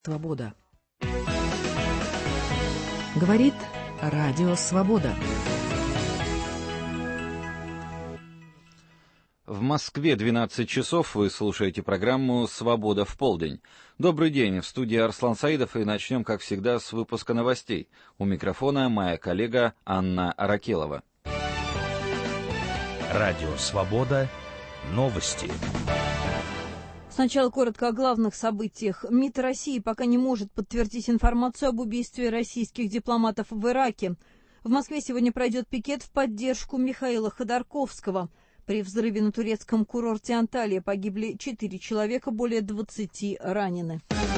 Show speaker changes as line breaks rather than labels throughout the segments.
Свобода. Говорит Радио Свобода.
В Москве 12 часов. Вы слушаете программу «Свобода в полдень». Добрый день. В студии Арслан Саидов, и начнем, как всегда, с выпуска новостей. У микрофона моя коллега Анна Аракелова.
Радио «Свобода». Новости.
Сначала коротко о главных событиях. МИД России пока не может подтвердить информацию об убийстве российских дипломатов в Ираке. В Москве сегодня пройдет пикет в поддержку Михаила Ходорковского. При взрыве на турецком курорте Анталия погибли 4 человека, более 20 ранены.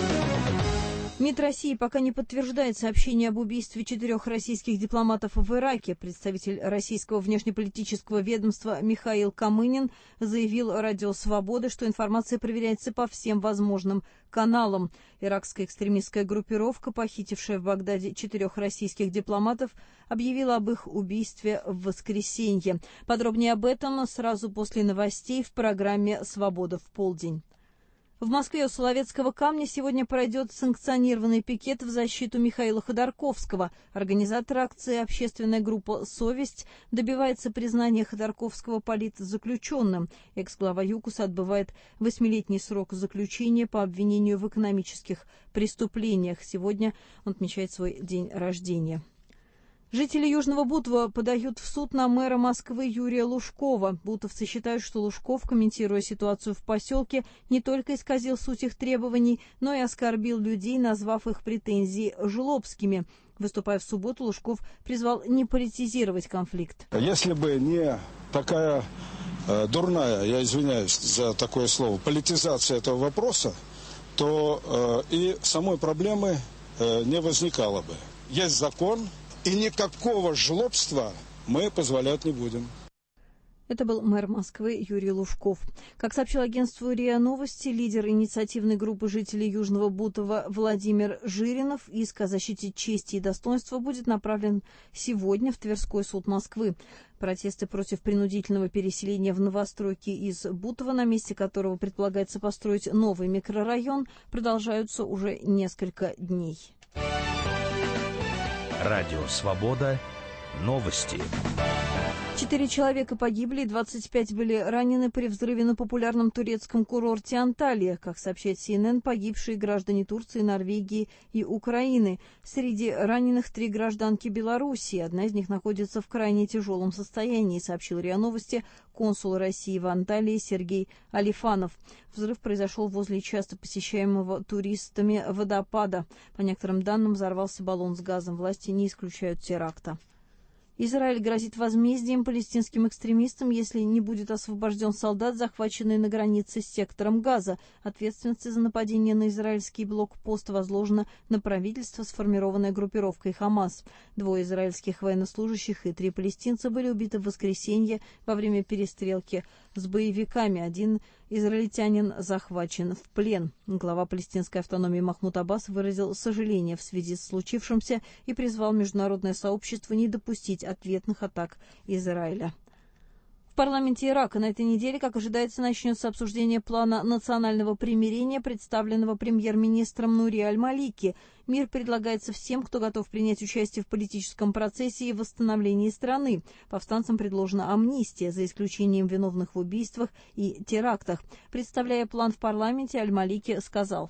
МИД России пока не подтверждает сообщение об убийстве 4 российских дипломатов в Ираке. Представитель российского внешнеполитического ведомства Михаил Камынин заявил Радио Свобода, что информация проверяется по всем возможным каналам. Иракская экстремистская группировка, похитившая в Багдаде 4 российских дипломатов, объявила об их убийстве в воскресенье. Подробнее об этом сразу после новостей в программе «Свобода в полдень». В Москве у Соловецкого камня сегодня пройдет санкционированный пикет в защиту Михаила Ходорковского. Организатор акции, общественная группа «Совесть», добивается признания Ходорковского политзаключенным. Экс-глава ЮКУСа отбывает 8-летний срок заключения по обвинению в экономических преступлениях. Сегодня он отмечает свой день рождения. Жители Южного Бутова подают в суд на мэра Москвы Юрия Лужкова. Бутовцы считают, что Лужков, комментируя ситуацию в поселке, не только исказил суть их требований, но и оскорбил людей, назвав их претензии жлобскими. Выступая в субботу, Лужков призвал не политизировать конфликт.
Если бы не такая дурная, я извиняюсь за такое слово, политизация этого вопроса, то и самой проблемы не возникало бы. Есть закон. И никакого жлобства мы позволять не будем.
Это был мэр Москвы Юрий Лужков. Как сообщил агентству РИА Новости, лидер инициативной группы жителей Южного Бутова Владимир Жиринов, иск о защите чести и достоинства будет направлен сегодня в Тверской суд Москвы. Протесты против принудительного переселения в новостройки из Бутова, на месте которого предполагается построить новый микрорайон, продолжаются уже несколько дней.
Радио «Свобода». Новости.
4 человека погибли, 25 были ранены при взрыве на популярном турецком курорте Анталия. Как сообщает CNN, погибшие граждане Турции, Норвегии и Украины. Среди раненых 3 гражданки Белоруссии. Одна из них находится в крайне тяжелом состоянии, сообщил РИА Новости консул России в Анталии Сергей Алифанов. Взрыв произошел возле часто посещаемого туристами водопада. По некоторым данным, взорвался баллон с газом. Власти не исключают теракта. Израиль грозит возмездием палестинским экстремистам, если не будет освобожден солдат, захваченный на границе с сектором Газа. Ответственность за нападение на израильский блокпост возложена на правительство, сформированное группировкой Хамас. 2 израильских военнослужащих и 3 палестинца были убиты в воскресенье во время перестрелки с боевиками. 1 израильтянин захвачен в плен. Глава палестинской автономии Махмуд Аббас выразил сожаление в связи с случившимся и призвал международное сообщество не допустить ответных атак Израиля. В парламенте Ирака на этой неделе, как ожидается, начнется обсуждение плана национального примирения, представленного премьер-министром Нури Аль-Малики. Мир предлагается всем, кто готов принять участие в политическом процессе и восстановлении страны. Повстанцам предложена амнистия, за исключением виновных в убийствах и терактах. Представляя план в парламенте, Аль-Малики сказал: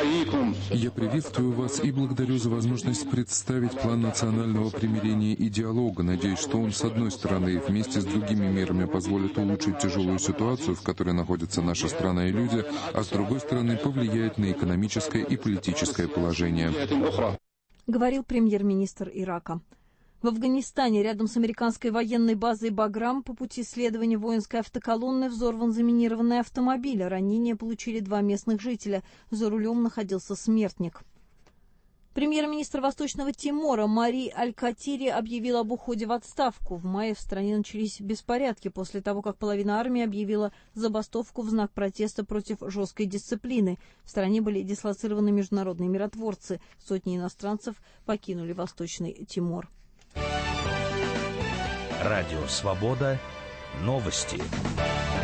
«Я приветствую вас и благодарю за возможность представить план национального примирения и диалога. Надеюсь, что он, с одной стороны, вместе с другими мерами позволит улучшить тяжелую ситуацию, в которой находится наша страна и люди, а с другой стороны, повлияет на экономическое и политическое положение»,
говорил премьер-министр Ирака. В Афганистане рядом с американской военной базой Баграм по пути следования воинской автоколонны взорван заминированный автомобиль. Ранения получили 2 местных жителя. За рулем находился смертник. Премьер-министр Восточного Тимора Мари Аль-Катири объявил об уходе в отставку. В мае в стране начались беспорядки после того, как половина армии объявила забастовку в знак протеста против жесткой дисциплины. В стране были дислоцированы международные миротворцы. Сотни иностранцев покинули Восточный Тимор.
Радио «Свобода». Новости.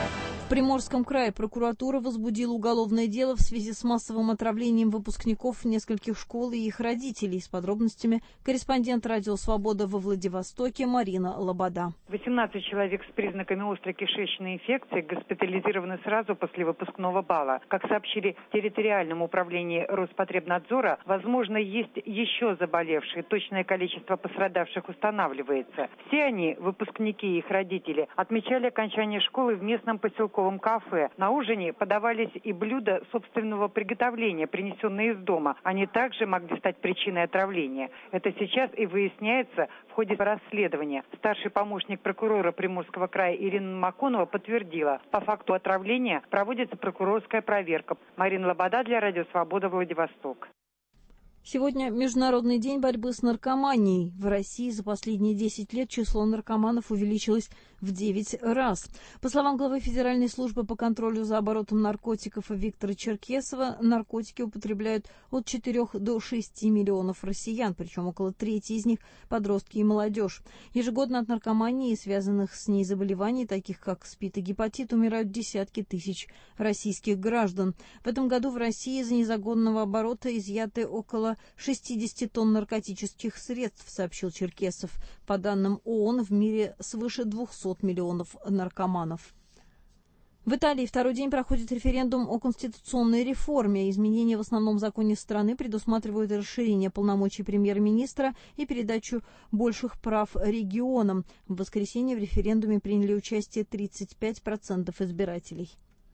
Приморском крае прокуратура возбудила уголовное дело в связи с массовым отравлением выпускников нескольких школ и их родителей. С подробностями корреспондент «Радио Свобода» во Владивостоке Марина Лобода.
18 человек с признаками острой кишечной инфекции госпитализированы сразу после выпускного бала. Как сообщили в территориальном управлении Роспотребнадзора, возможно, есть еще заболевшие. Точное количество пострадавших устанавливается. Все они, выпускники и их родители, отмечали окончание школы в местном поселковом кафе. На ужине подавались и блюда собственного приготовления, принесенные из дома. Они также могли стать причиной отравления. Это сейчас и выясняется в ходе расследования. Старший помощник прокурора Приморского края Ирина Маконова подтвердила, по факту отравления проводится прокурорская проверка. Марина Лобода для Радио Свобода, Владивосток.
Сегодня Международный день борьбы с наркоманией. В России за последние 10 лет число наркоманов увеличилось в 9 раз. По словам главы Федеральной службы по контролю за оборотом наркотиков Виктора Черкесова, наркотики употребляют от 4 до 6 миллионов россиян, причем около трети из них – подростки и молодежь. Ежегодно от наркомании и связанных с ней заболеваний, таких как СПИД и гепатит, умирают десятки тысяч российских граждан. В этом году в России из незаконного оборота изъяты около 60 тонн наркотических средств, сообщил Черкесов. По данным ООН, в мире свыше 200 миллионов наркоманов. В Италии второй день проходит референдум о конституционной реформе. Изменения в основном законе страны предусматривают расширение полномочий премьер-министра и передачу больших прав регионам. В воскресенье в референдуме приняли участие 35% избирателей.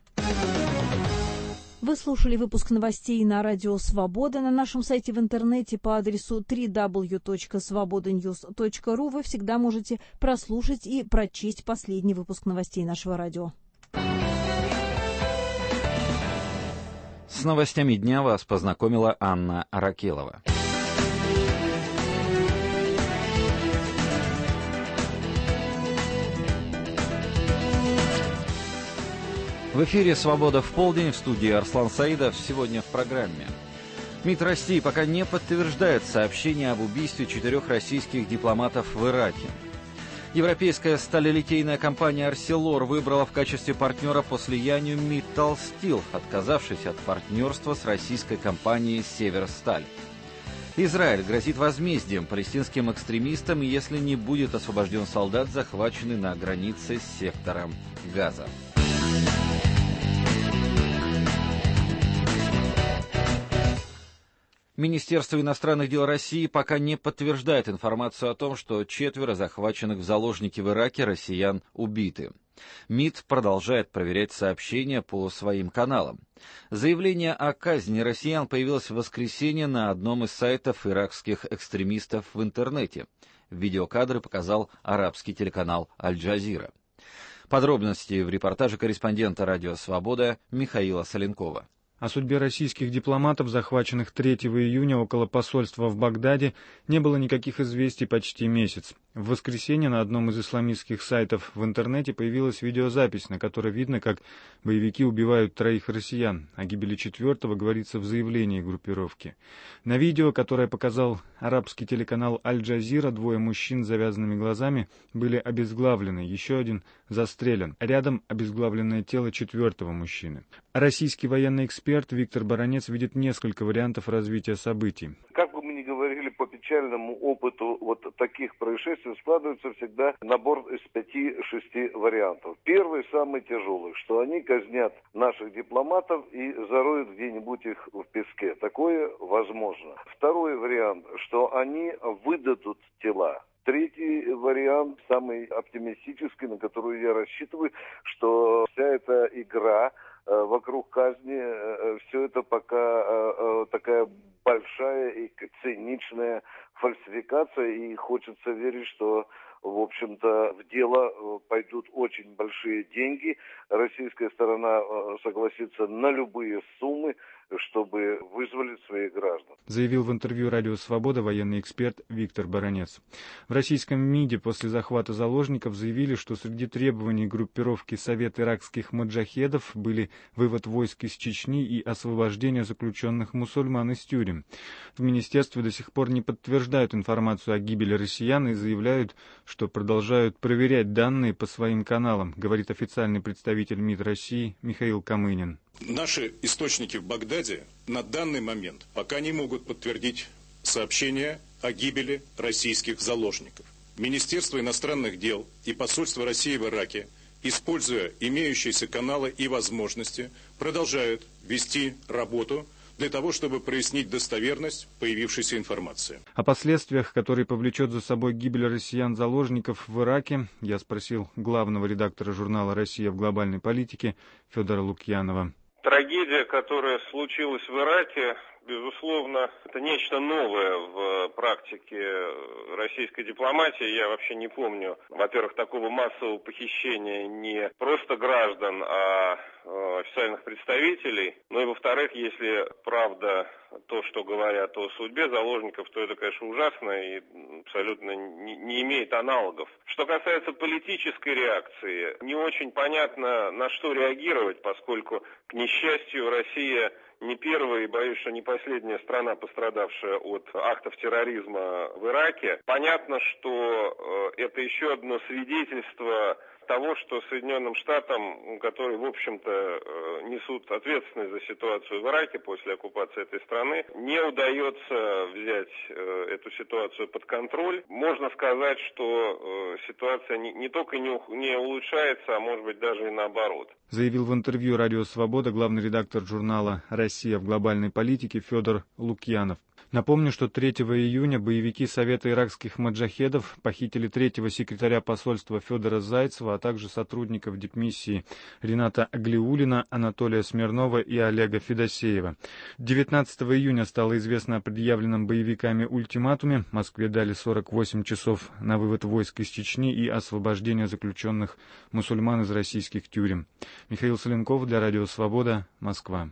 Вы слушали выпуск новостей на Радио Свобода. На нашем сайте в интернете по адресу www.svobodanews.ru вы всегда можете прослушать и прочесть последний выпуск новостей нашего радио.
С новостями дня вас познакомила Анна Аракелова. В эфире «Свобода в полдень», в студии Арслан Саидов. Сегодня в программе. МИД России пока не подтверждает сообщение об убийстве 4 российских дипломатов в Ираке. Европейская сталелитейная компания «Арселор» выбрала в качестве партнера по слиянию Mittal Steel, отказавшись от партнерства с российской компанией «Северсталь». Израиль грозит возмездием палестинским экстремистам, если не будет освобожден солдат, захваченный на границе с сектором Газа. Министерство иностранных дел России пока не подтверждает информацию о том, что 4 захваченных в заложники в Ираке россиян убиты. МИД продолжает проверять сообщения по своим каналам. Заявление о казни россиян появилось в воскресенье на одном из сайтов иракских экстремистов в интернете. Видеокадры показал арабский телеканал «Аль-Джазира». Подробности в репортаже корреспондента «Радио Свобода» Михаила Соленкова.
О судьбе российских дипломатов, захваченных 3 июня около посольства в Багдаде, не было никаких известий почти месяц. В воскресенье на одном из исламистских сайтов в интернете появилась видеозапись, на которой видно, как боевики убивают 3 россиян. О гибели 4-го говорится в заявлении группировки. На видео, которое показал арабский телеканал «Аль-Джазира», 2 мужчин с завязанными глазами были обезглавлены, еще один застрелен. Рядом обезглавленное тело 4-го мужчины. Российский военный эксперт Виктор Баранец видит несколько вариантов развития событий.
Как бы мы ни говорили, по печальному опыту вот таких происшествий складывается всегда набор из 5-6 вариантов. Первый, самый тяжелый, что они казнят наших дипломатов и зароют где-нибудь их в песке. Такое возможно. Второй вариант, что они выдадут тела. Третий вариант, самый оптимистический, на который я рассчитываю, что вся эта игра вокруг казни, все это пока такая большая и циничная фальсификация, и хочется верить, что, в общем-то, в дело пойдут очень большие деньги. Российская сторона согласится на любые суммы, чтобы вызволить своих граждан.
заявил в интервью «Радио Свобода» военный эксперт Виктор Баранец. В российском МИДе после захвата заложников заявили, что среди требований группировки Совет иракских маджахедов были вывод войск из Чечни и освобождение заключенных мусульман из тюрем. В министерстве до сих пор не подтверждают информацию о гибели россиян и заявляют, что продолжают проверять данные по своим каналам, говорит официальный представитель МИД России Михаил Камынин.
Наши источники в Багдаде на данный момент пока не могут подтвердить сообщения о гибели российских заложников. Министерство иностранных дел и посольство России в Ираке, используя имеющиеся каналы и возможности, продолжают вести работу для того, чтобы прояснить достоверность появившейся информации.
О последствиях, которые повлечет за собой гибель россиян-заложников в Ираке, я спросил главного редактора журнала «Россия в глобальной политике» Федора Лукьянова.
Трагедия, которая случилась в Ираке, безусловно, это нечто новое в практике российской дипломатии. Я вообще не помню, во-первых, такого массового похищения не просто граждан, а официальных представителей. Ну и во-вторых, если правда то, что говорят о судьбе заложников, то это, конечно, ужасно и абсолютно не имеет аналогов. Что касается политической реакции, не очень понятно, на что реагировать, поскольку, к несчастью, Россия не первая и, боюсь, что не последняя страна, пострадавшая от актов терроризма в Ираке. Понятно, что это еще одно свидетельство того, что Соединенным Штатам, которые, в общем-то, несут ответственность за ситуацию в Ираке после оккупации этой страны, не удается взять эту ситуацию под контроль. Можно сказать, что ситуация не только не улучшается, а может быть даже и наоборот.
Заявил в интервью «Радио Свобода» главный редактор журнала «Россия в глобальной политике» Федор Лукьянов. Напомню, что 3 июня боевики Совета иракских маджахедов похитили 3-го секретаря посольства Федора Зайцева, а также сотрудников дипмиссии Рената Аглиуллина, Анатолия Смирнова и Олега Федосеева. 19 июня стало известно о предъявленном боевиками ультиматуме. Москве дали 48 часов на вывод войск из Чечни и освобождение заключенных мусульман из российских тюрем. Михаил Соленков для «Радио Свобода», Москва.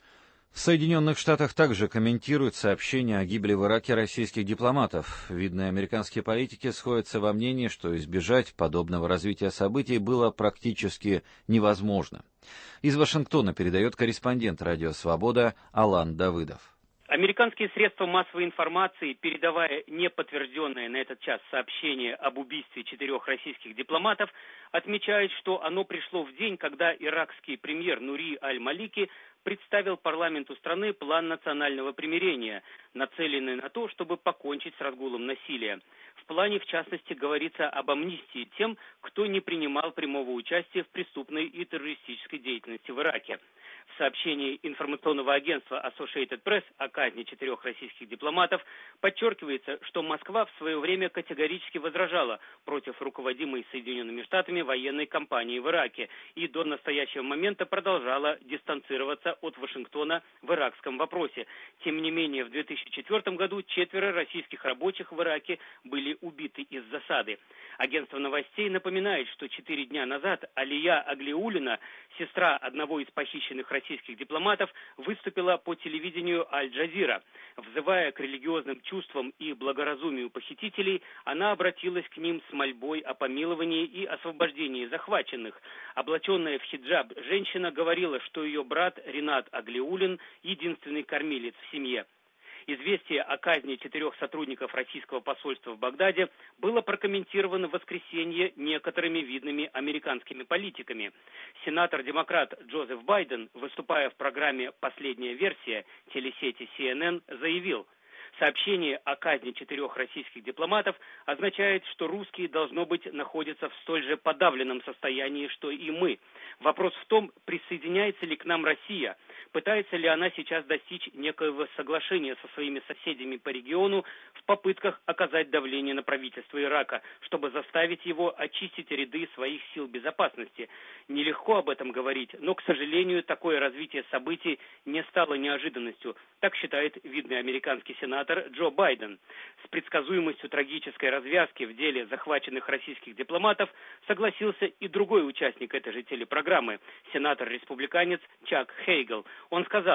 В Соединенных Штатах также комментируют сообщения о гибели в Ираке российских дипломатов. Видные американские политики сходятся во мнении, что избежать подобного развития событий было практически невозможно. Из Вашингтона передает корреспондент «Радио Свобода» Алан Давыдов.
Американские средства массовой информации, передавая неподтвержденное на этот час сообщение об убийстве 4 российских дипломатов, отмечают, что оно пришло в день, когда иракский премьер Нури Аль-Малики представил парламенту страны план национального примирения, нацеленный на то, чтобы покончить с разгулом насилия. В плане, в частности, говорится об амнистии тем, кто не принимал прямого участия в преступной и террористической деятельности в Ираке. В сообщении информационного агентства Associated Press о казни 4 российских дипломатов подчеркивается, что Москва в свое время категорически возражала против руководимой Соединенными Штатами военной кампании в Ираке и до настоящего момента продолжала дистанцироваться от Вашингтона в иракском вопросе. Тем не менее, в 2004 году 4 российских рабочих в Ираке были убиты из засады. Агентство новостей напоминает, что 4 дня назад Алия Аглиуллина, сестра одного из похищенных российских дипломатов, выступила по телевидению Аль-Джазира. Взывая к религиозным чувствам и благоразумию похитителей, она обратилась к ним с мольбой о помиловании и освобождении захваченных. Облаченная в хиджаб женщина говорила, что ее брат Ренат Аглиуллин – единственный кормилец в семье. Известие о казни 4 сотрудников российского посольства в Багдаде было прокомментировано в воскресенье некоторыми видными американскими политиками. Сенатор-демократ Джозеф Байден, выступая в программе «Последняя версия» телесети CNN, заявил: сообщение о казни 4 российских дипломатов означает, что русские, должно быть, находятся в столь же подавленном состоянии, что и мы. Вопрос в том, присоединяется ли к нам Россия, пытается ли она сейчас достичь некоего соглашения со своими соседями по региону в попытках оказать давление на правительство Ирака, чтобы заставить его очистить ряды своих сил безопасности. Нелегко об этом говорить, но, к сожалению, такое развитие событий не стало неожиданностью. Так считает видный американский сенатор Джо Байден. С предсказуемостью трагической развязки в деле захваченных российских дипломатов согласился и другой участник этой же телепрограммы, сенатор-республиканец Чак Хейгл. Он сказал: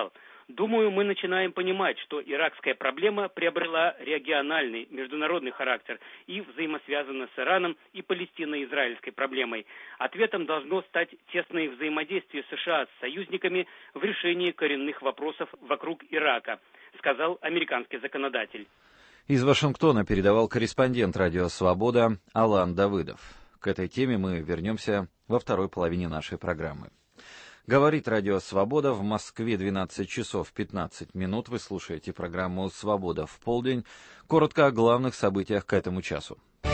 Думаю, мы начинаем понимать, что иракская проблема приобрела региональный, международный характер и взаимосвязана с Ираном и палестино-израильской проблемой. Ответом должно стать тесное взаимодействие США с союзниками в решении коренных вопросов вокруг Ирака, сказал американский законодатель.
Из Вашингтона передавал корреспондент «Радио Свобода» Алан Давыдов. К этой теме мы вернемся во второй половине нашей программы. Говорит Радио Свобода, в Москве 12 часов 15 минут. Вы слушаете программу «Свобода в полдень». Коротко о главных событиях к этому часу.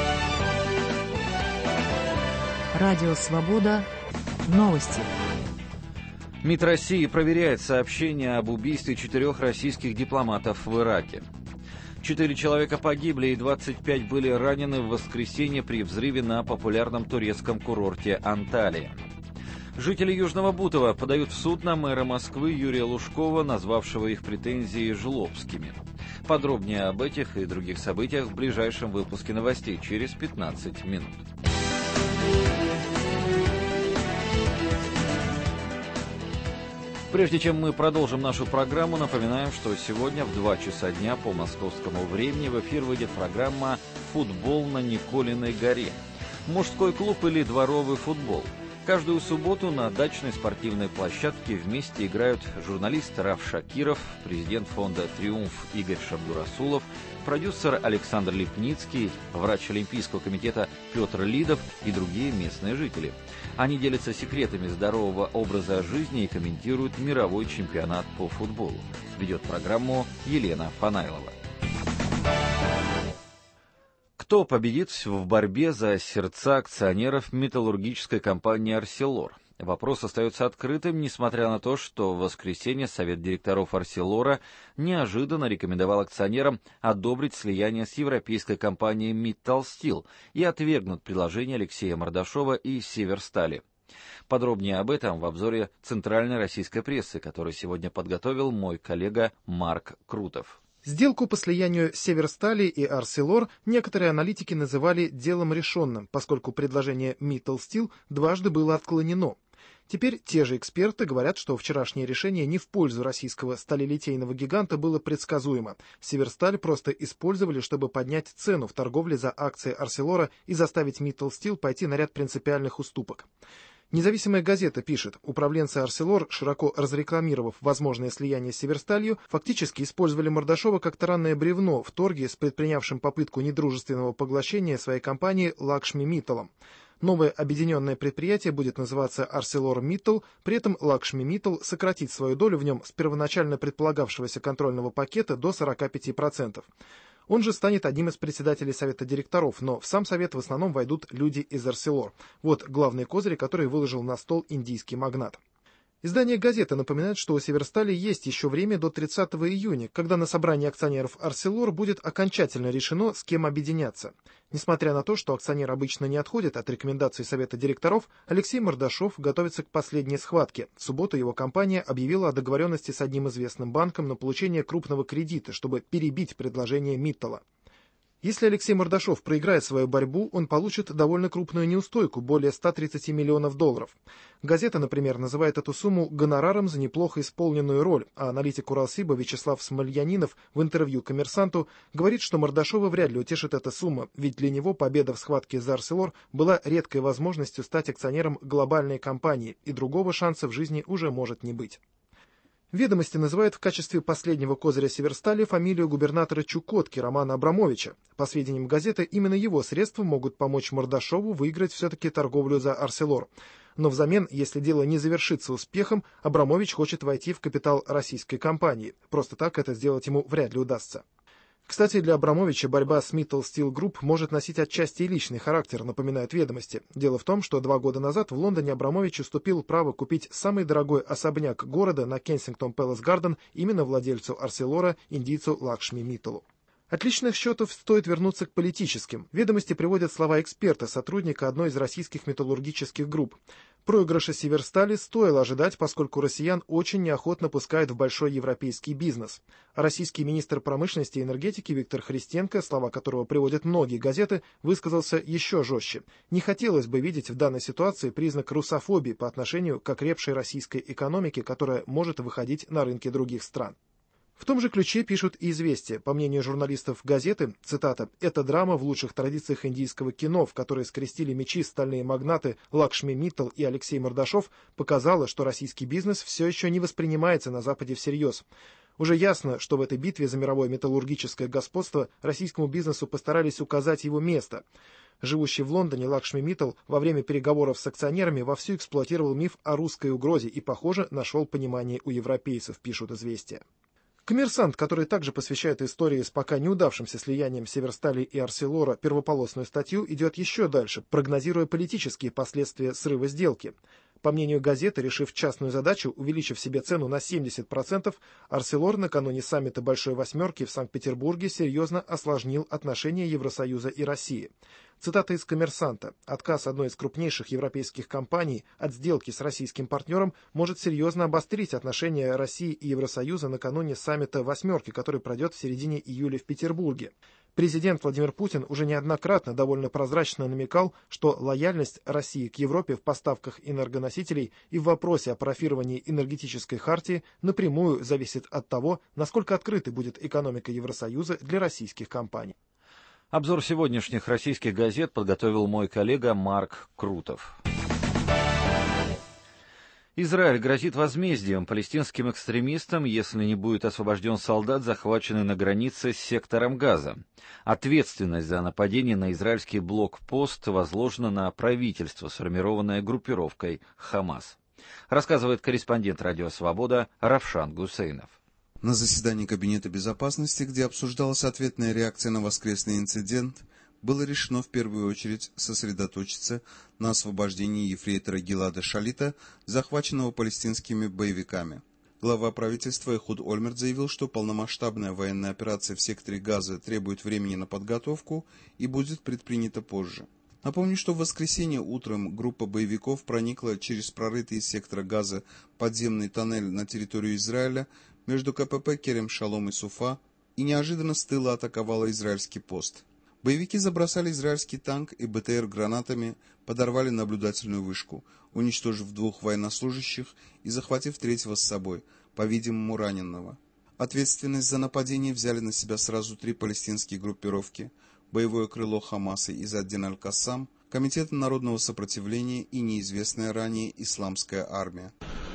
Радио Свобода. Новости.
МИД России проверяет сообщения об убийстве 4 российских дипломатов в Ираке. 4 человека погибли и 25 были ранены в воскресенье при взрыве на популярном турецком курорте Анталия. Жители Южного Бутова подают в суд на мэра Москвы Юрия Лужкова, назвавшего их претензии жлобскими. Подробнее об этих и других событиях в ближайшем выпуске новостей через 15 минут. Прежде чем мы продолжим нашу программу, напоминаем, что сегодня в 2 часа дня по московскому времени в эфир выйдет программа «Футбол на Николиной горе». Мужской клуб или дворовый футбол. Каждую субботу на дачной спортивной площадке вместе играют журналист Раф Шакиров, президент фонда «Триумф» Игорь Шабдурасулов, продюсер Александр Липницкий, врач Олимпийского комитета Петр Лидов и другие местные жители. Они делятся секретами здорового образа жизни и комментируют мировой чемпионат по футболу. Ведет программу Елена Фанайлова. Кто победит в борьбе за сердца акционеров металлургической компании «Арселор»? Вопрос остается открытым, несмотря на то, что в воскресенье Совет директоров «Арселора» неожиданно рекомендовал акционерам одобрить слияние с европейской компанией «Mittal Steel» и отвергнуть предложение Алексея Мордашова и «Северстали». Подробнее об этом в обзоре центральной российской прессы, который сегодня подготовил мой коллега Марк Крутов.
Сделку по слиянию «Северстали» и «Арселор» некоторые аналитики называли делом решенным, поскольку предложение «Mittal Steel» дважды было отклонено. Теперь те же эксперты говорят, что вчерашнее решение не в пользу российского сталелитейного гиганта было предсказуемо. «Северсталь» просто использовали, чтобы поднять цену в торговле за акции «Арселора» и заставить «Mittal Steel» пойти на ряд принципиальных уступок. Независимая газета пишет, управленцы «Арселор», широко разрекламировав возможное слияние с «Северсталью», фактически использовали Мордашова как таранное бревно в торге с предпринявшим попытку недружественного поглощения своей компании «Лакшми Митталом». Новое объединенное предприятие будет называться «ArcelorMittal», при этом «Лакшми Миттал» сократит свою долю в нем с первоначально предполагавшегося контрольного пакета до 45%. Он же станет одним из председателей совета директоров, но в сам совет в основном войдут люди из «Арселор». Вот главные козыри, которые выложил на стол индийский магнат. Издание «Газета» напоминает, что у «Северстали» есть еще время до 30 июня, когда на собрании акционеров «Арселор» будет окончательно решено, с кем объединяться. Несмотря на то, что акционер обычно не отходит от рекомендаций совета директоров, Алексей Мордашов готовится к последней схватке. В субботу его компания объявила о договоренности с одним известным банком на получение крупного кредита, чтобы перебить предложение Миттала. Если Алексей Мордашов проиграет свою борьбу, он получит довольно крупную неустойку, более 130 миллионов долларов. Газета, например, называет эту сумму гонораром за неплохо исполненную роль, а аналитик Уралсиба Вячеслав Смольянинов в интервью «Коммерсанту» говорит, что Мордашова вряд ли утешит эта сумма, ведь для него победа в схватке за «Арселор» была редкой возможностью стать акционером глобальной компании, и другого шанса в жизни уже может не быть. «Ведомости» называют в качестве последнего козыря «Северстали» фамилию губернатора Чукотки Романа Абрамовича. По сведениям газеты, именно его средства могут помочь Мордашову выиграть все-таки торговлю за «Арселор». Но взамен, если дело не завершится успехом, Абрамович хочет войти в капитал российской компании. Просто так это сделать ему вряд ли удастся. Кстати, для Абрамовича борьба с Mittal Steel Group может носить отчасти и личный характер, напоминают «Ведомости». Дело в том, что 2 года назад в Лондоне Абрамович уступил право купить самый дорогой особняк города на Кенсингтон Пэлас Гарден именно владельцу «Арселора», индийцу Лакшми Митталу. От личных счетов стоит вернуться к политическим. Ведомости приводят слова эксперта, сотрудника одной из российских металлургических групп. Проигрыша Северстали стоило ожидать, поскольку россиян очень неохотно пускают в большой европейский бизнес. А российский министр промышленности и энергетики Виктор Христенко, слова которого приводят многие газеты, высказался еще жестче. Не хотелось бы видеть в данной ситуации признак русофобии по отношению к окрепшей российской экономике, которая может выходить на рынки других стран. В том же ключе пишут и «Известия». По мнению журналистов газеты, цитата, «это драма в лучших традициях индийского кино, в которой скрестили мечи стальные магнаты Лакшми Миттал и Алексей Мордашов, показала, что российский бизнес все еще не воспринимается на Западе всерьез. Уже ясно, что в этой битве за мировое металлургическое господство российскому бизнесу постарались указать его место». Живущий в Лондоне Лакшми Миттал во время переговоров с акционерами вовсю эксплуатировал миф о русской угрозе и, похоже, нашел понимание у европейцев, пишут «Известия». «Коммерсант», который также посвящает истории с пока неудавшимся слиянием Северстали и Арселора первополосную статью, идет еще дальше, прогнозируя политические последствия срыва сделки. По мнению газеты, решив частную задачу, увеличив себе цену на 70%, Арселор накануне саммита Большой Восьмерки в Санкт-Петербурге серьезно осложнил отношения Евросоюза и России. Цитата из «Коммерсанта». «Отказ одной из крупнейших европейских компаний от сделки с российским партнером может серьезно обострить отношения России и Евросоюза накануне саммита «Восьмерки», который пройдет в середине июля в Петербурге». Президент Владимир Путин уже неоднократно довольно прозрачно намекал, что лояльность России к Европе в поставках энергоносителей и в вопросе о парафировании энергетической хартии напрямую зависит от того, насколько открытой будет экономика Евросоюза для российских компаний.
Обзор сегодняшних российских газет подготовил мой коллега Марк Крутов. Израиль грозит возмездием палестинским экстремистам, если не будет освобожден солдат, захваченный на границе с сектором Газа. Ответственность за нападение на израильский блокпост возложена на правительство, сформированное группировкой «Хамас». Рассказывает корреспондент «Радио Свобода» Равшан Гусейнов.
На заседании Кабинета безопасности, где обсуждалась ответная реакция на воскресный инцидент, было решено в первую очередь сосредоточиться на освобождении ефрейтора Гилада Шалита, захваченного палестинскими боевиками. Глава правительства Эхуд Ольмерт заявил, что полномасштабная военная операция в секторе Газа требует времени на подготовку и будет предпринята позже. Напомню, что в воскресенье утром группа боевиков проникла через прорытый из сектора Газа подземный тоннель на территорию Израиля между КПП Керем-Шалом и Суфа и неожиданно с тыла атаковала израильский пост. Боевики забросали израильский танк и БТР гранатами, подорвали наблюдательную вышку, уничтожив 2 военнослужащих и захватив 3-го с собой, по-видимому раненого. Ответственность за нападение взяли на себя сразу 3 палестинские группировки: боевое крыло Хамаса из Аддин аль-Кассам, Комитет народного сопротивления и неизвестная ранее Исламская армия.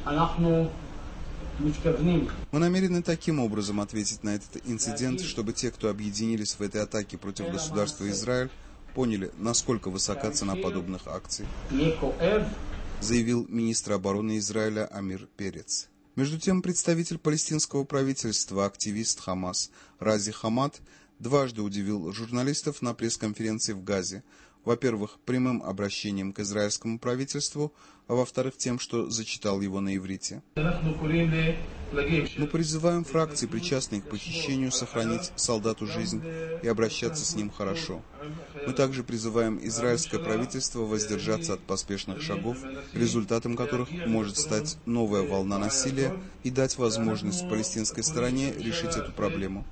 Мы намерены таким образом ответить на этот инцидент, чтобы те, кто объединились в этой атаке против государства Израиль, поняли, насколько высока цена подобных акций, заявил министр обороны Израиля Амир Перец. Между тем, представитель палестинского правительства, активист Хамас Рази Хамад, дважды удивил журналистов на пресс-конференции в Газе. Во-первых, прямым обращением к израильскому правительству, а во-вторых, тем, что зачитал его на иврите. Мы призываем фракции, причастные к похищению, сохранить солдату жизнь и обращаться с ним хорошо. Мы также призываем израильское правительство воздержаться от поспешных шагов, результатом которых может стать новая волна насилия, и дать возможность палестинской стороне решить эту проблему.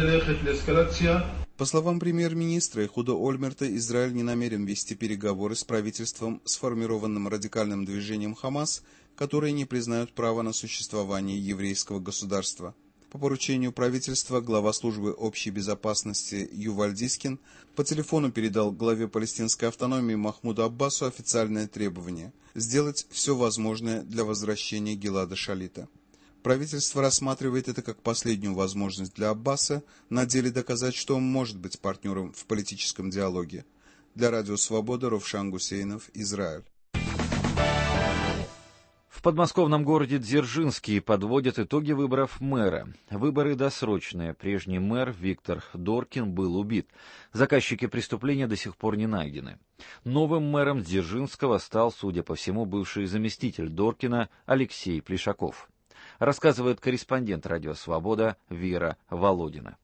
По словам премьер-министра Эхуда Ольмерта, Израиль не намерен вести переговоры с правительством, сформированным радикальным движением Хамас, которые не признают права на существование еврейского государства. По поручению правительства глава службы общей безопасности Юваль Дискин по телефону передал главе палестинской автономии Махмуду Аббасу официальное требование – сделать все возможное для возвращения Гилада Шалита. Правительство рассматривает это как последнюю возможность для Аббаса на деле доказать, что он может быть партнером в политическом диалоге. Для Радио Свобода Равшан Гусейнов, Израиль.
В подмосковном городе Дзержинский подводят итоги выборов мэра. Выборы досрочные. Прежний мэр Виктор Доркин был убит. Заказчики преступления до сих пор не найдены. Новым мэром Дзержинского стал, судя по всему, бывший заместитель Доркина Алексей Плешаков. Рассказывает корреспондент «Радио Свобода» Вера Володина.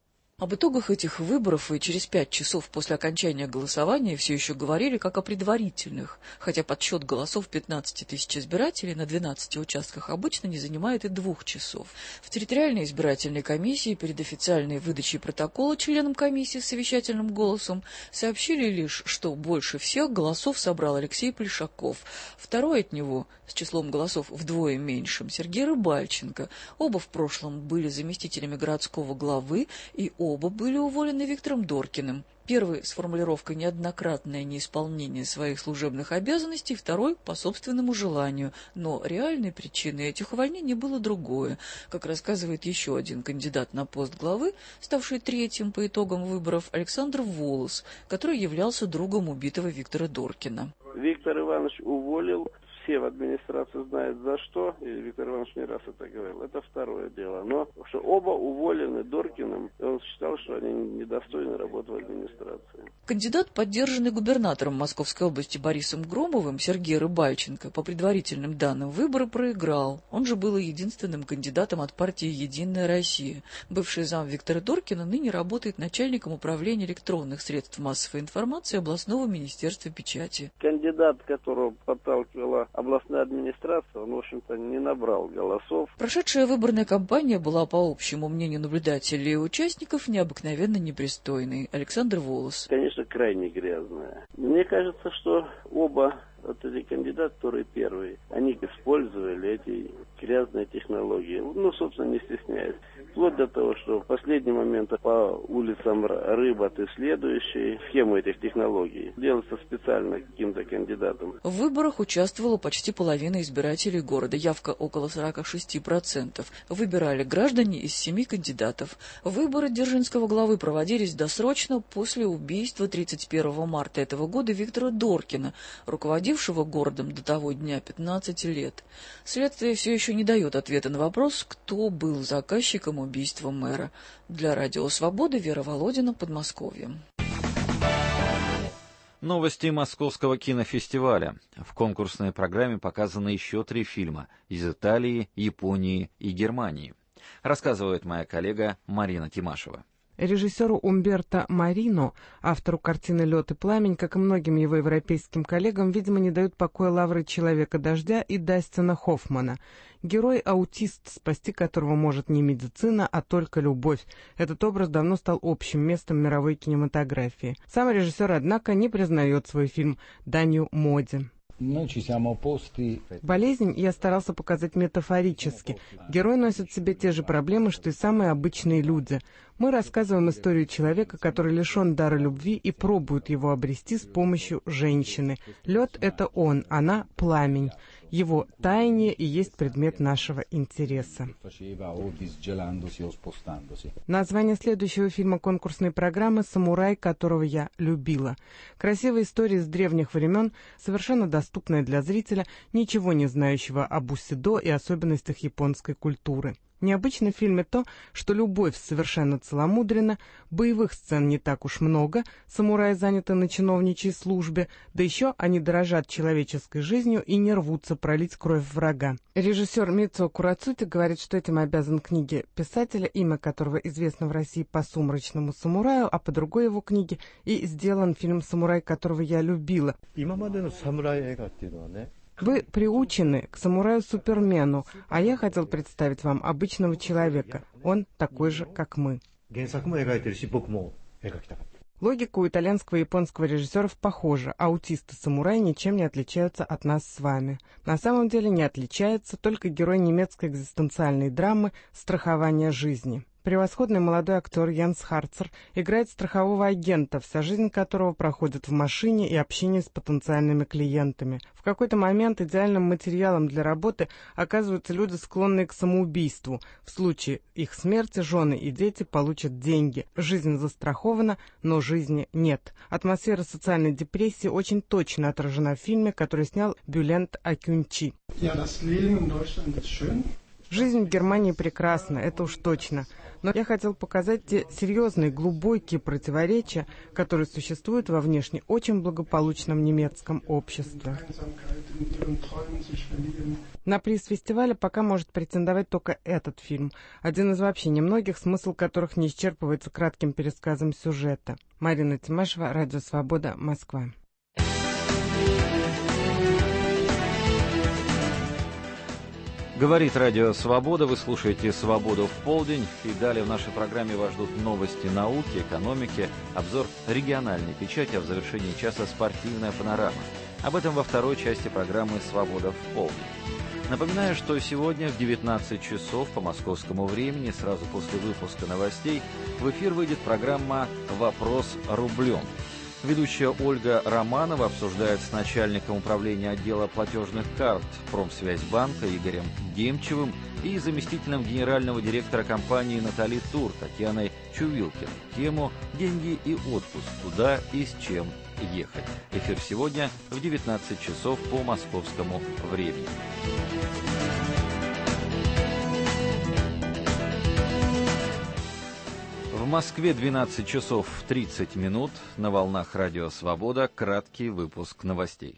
Об итогах этих выборов и через 5 часов после окончания голосования все еще говорили как о предварительных, хотя подсчет голосов 15 тысяч избирателей на 12 участках обычно не занимает и 2 часов. В территориальной избирательной комиссии перед официальной выдачей протокола членам комиссии с совещательным голосом сообщили лишь, что больше всех голосов собрал Алексей Плешаков, второй от него с числом голосов вдвое меньшим Сергей Рыбальченко. Оба в прошлом были заместителями городского главы и оба были уволены Виктором Доркиным. Первый с формулировкой «неоднократное неисполнение своих служебных обязанностей», второй по собственному желанию. Но реальной причиной этих увольнений было другое. Как рассказывает еще один кандидат на пост главы, ставший третьим по итогам выборов, Александр Волос, который являлся другом убитого Виктора Доркина.
Виктор Иванович уволил. Все в администрации знают за что, и Виктор Иванович не раз это говорил, это второе дело. Но что оба уволены Доркиным, и он считал, что они недостойны работы в администрации.
Кандидат, поддержанный губернатором Московской области Борисом Громовым, Сергей Рыбальченко, по предварительным данным выборы проиграл. Он же был единственным кандидатом от партии «Единая Россия». Бывший зам Виктора Доркина ныне работает начальником управления электронных средств массовой информации областного министерства печати.
Кандидат, которого подталкивала областная администрация, он, в общем-то, не набрал голосов.
Прошедшая выборная кампания была, по общему мнению наблюдателей и участников, необыкновенно непристойной. Александр Волос.
Конечно, крайне грязная. Мне кажется, что оба вот эти кандидаты, которые первые, они использовали эти грязные технологии. Собственно, не стесняясь. Вплоть до того, что в последний момент по улицам Рыбат и следующие схему этих технологий делается специально каким-то кандидатом.
В выборах участвовала почти половина избирателей города, явка около 46%. Выбирали граждане из 7 кандидатов. Выборы Дзержинского главы проводились досрочно после убийства 31 марта этого года Виктора Доркина, руководившего городом до того дня 15 лет. Следствие все еще не дает ответа на вопрос, кто был заказчиком убийства мэра. Для Радио Свобода Вера Володина, Подмосковье.
Новости Московского кинофестиваля. В конкурсной программе показаны еще 3 фильма из Италии, Японии и Германии. Рассказывает моя коллега Марина Тимашева.
Режиссеру Умберто Марино, автору картины «Лед и пламень», как и многим его европейским коллегам, видимо, не дают покоя лавры «Человека-дождя» и Дастина Хоффмана. Герой-аутист, спасти которого может не медицина, а только любовь. Этот образ давно стал общим местом мировой кинематографии. Сам режиссер, однако, не признает свой фильм данью моде. Болезнь я старался показать метафорически. Герой носит в себе те же проблемы, что и самые обычные люди. Мы рассказываем историю человека, который лишен дара любви и пробует его обрести с помощью женщины. Лед — это он, она — пламень. Его таяние и есть предмет нашего интереса. Название следующего фильма конкурсной программы «Самурай, которого я любила». Красивая история из древних времен, совершенно доступная для зрителя, ничего не знающего об бусидо и особенностях японской культуры. Необычно в фильме то, что любовь совершенно целомудренна, боевых сцен не так уж много, самураи заняты на чиновничьей службе, да еще они дорожат человеческой жизнью и не рвутся пролить кровь врага. Режиссер Мицуо Курацути говорит, что этим обязан книге писателя, имя которого известно в России по «Сумрачному самураю», а по другой его книге и сделан фильм «Самурай, которого я любила». Вы приучены к самураю-супермену, а я хотел представить вам обычного человека. Он такой же, как мы. Логика у итальянского и японского режиссеров похожа. Аутисты-самураи ничем не отличаются от нас с вами. На самом деле не отличается только герой немецкой экзистенциальной драмы «Страхование жизни». Превосходный молодой актер Янс Харцер играет страхового агента, вся жизнь которого проходит в машине и общении с потенциальными клиентами. В какой-то момент идеальным материалом для работы оказываются люди, склонные к самоубийству. В случае их смерти жены и дети получат деньги. Жизнь застрахована, но жизни нет. Атмосфера социальной депрессии очень точно отражена в фильме, который снял Бюлент Акюнчи. Жизнь в Германии прекрасна, это уж точно. Но я хотел показать те серьезные, глубокие противоречия, которые существуют во внешне очень благополучном немецком обществе. На приз фестиваля пока может претендовать только этот фильм, один из вообще немногих, смысл которых не исчерпывается кратким пересказом сюжета. Марина Тимашева, Радио Свобода, Москва.
Говорит Радио Свобода, вы слушаете «Свободу в полдень», и далее в нашей программе вас ждут новости науки, экономики, обзор региональной печати, а в завершении часа спортивная панорама. Об этом во второй части программы «Свобода в полдень». Напоминаю, что сегодня в 19 часов по московскому времени, сразу после выпуска новостей, в эфир выйдет программа «Вопрос рублем». Ведущая Ольга Романова обсуждает с начальником управления отдела платежных карт Промсвязьбанка Игорем Демчевым и заместителем генерального директора компании Натали Тур Татьяной Чувилкин тему «Деньги и отпуск. Туда и с чем ехать». Эфир сегодня в 19 часов по московскому времени. В Москве 12 часов 30 минут. На волнах Радио Свобода краткий выпуск новостей.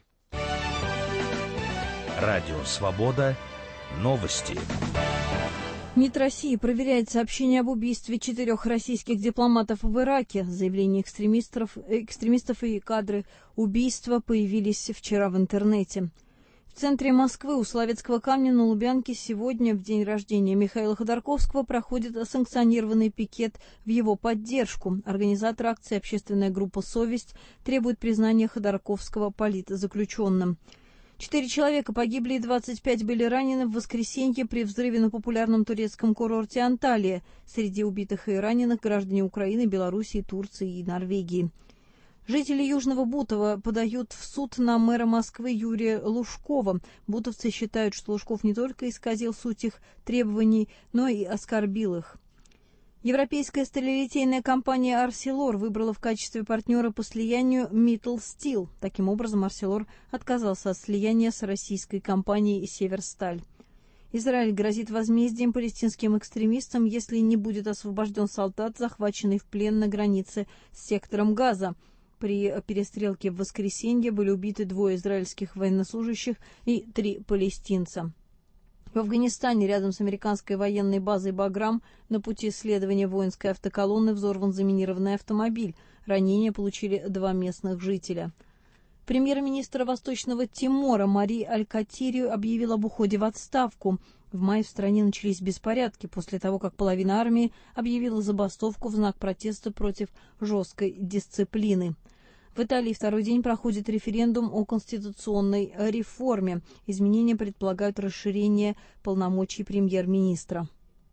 Радио Свобода. Новости.
МИД России проверяет сообщения об убийстве 4 российских дипломатов в Ираке. Заявления экстремистов и кадры убийства появились вчера в интернете. В центре Москвы у Соловецкого камня на Лубянке сегодня, в день рождения Михаила Ходорковского, проходит санкционированный пикет в его поддержку. Организатор акции «Общественная группа «Совесть» требует признания Ходорковского политзаключенным. 4 человека погибли и 25 были ранены в воскресенье при взрыве на популярном турецком курорте Анталия. Среди убитых и раненых граждане Украины, Белоруссии, Турции и Норвегии. Жители Южного Бутова подают в суд на мэра Москвы Юрия Лужкова. Бутовцы считают, что Лужков не только исказил суть их требований, но и оскорбил их. Европейская сталелитейная компания «Арселор» выбрала в качестве партнера по слиянию Mittal Steel. Таким образом, «Арселор» отказался от слияния с российской компанией «Северсталь». Израиль грозит возмездием палестинским экстремистам, если не будет освобожден солдат, захваченный в плен на границе с сектором Газа. При перестрелке в воскресенье были убиты 2 израильских военнослужащих и 3 палестинца. В Афганистане рядом с американской военной базой «Баграм» на пути следования воинской автоколонны взорван заминированный автомобиль. Ранения получили 2 местных жителя. Премьер-министр Восточного Тимора Мари Аль-Катири объявил об уходе в отставку. В мае в стране начались беспорядки после того, как половина армии объявила забастовку в знак протеста против жесткой дисциплины. В Италии второй день проходит референдум о конституционной реформе. Изменения предполагают расширение полномочий премьер-министра.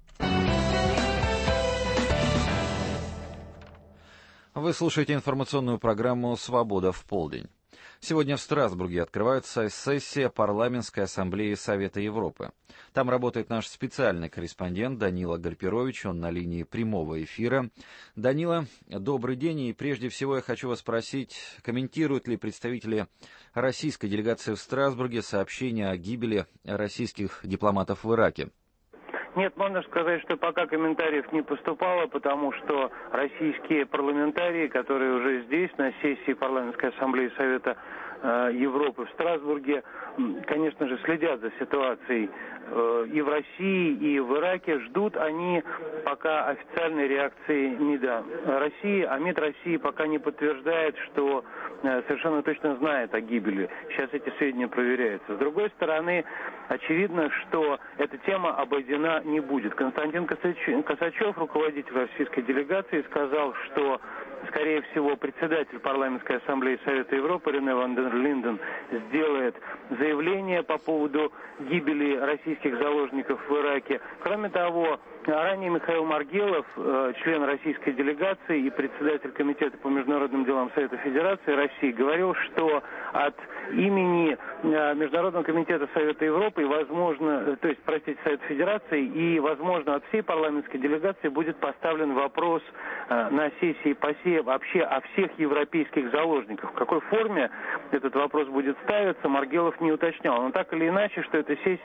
Вы слушаете информационную программу «Свобода в полдень». Сегодня в Страсбурге открывается сессия Парламентской ассамблеи Совета Европы. Там работает наш специальный корреспондент Данила Гальперович, он на линии прямого эфира. Данила, добрый день, и прежде всего я хочу вас спросить, комментируют ли представители российской делегации в Страсбурге сообщения о гибели российских дипломатов в Ираке?
Нет, можно сказать, что пока комментариев не поступало, потому что российские парламентарии, которые уже здесь, на сессии Парламентской ассамблеи Совета Европы в Страсбурге, конечно же, следят за ситуацией и в России, и в Ираке. Ждут они пока официальной реакции МИДа России, а МИД России пока не подтверждает, что совершенно точно знает о гибели. Сейчас эти сведения проверяются. С другой стороны, очевидно, что эта тема обойдена не будет. Константин Косачев, руководитель российской делегации, сказал, что, скорее всего, председатель Парламентской ассамблеи Совета Европы Рене ван дер Линден сделает заявление по поводу гибели российских заложников в Ираке. Кроме того, ранее Михаил Маргелов, член российской делегации и председатель Комитета по международным делам Совета Федерации России, говорил, что от имени Международного комитета Совета Европы, Совета Федерации и, возможно, от всей парламентской делегации будет поставлен вопрос на сессии вообще о всех европейских заложниках. В какой форме этот вопрос будет ставиться, Маргелов не уточнял. Но так или иначе, что эта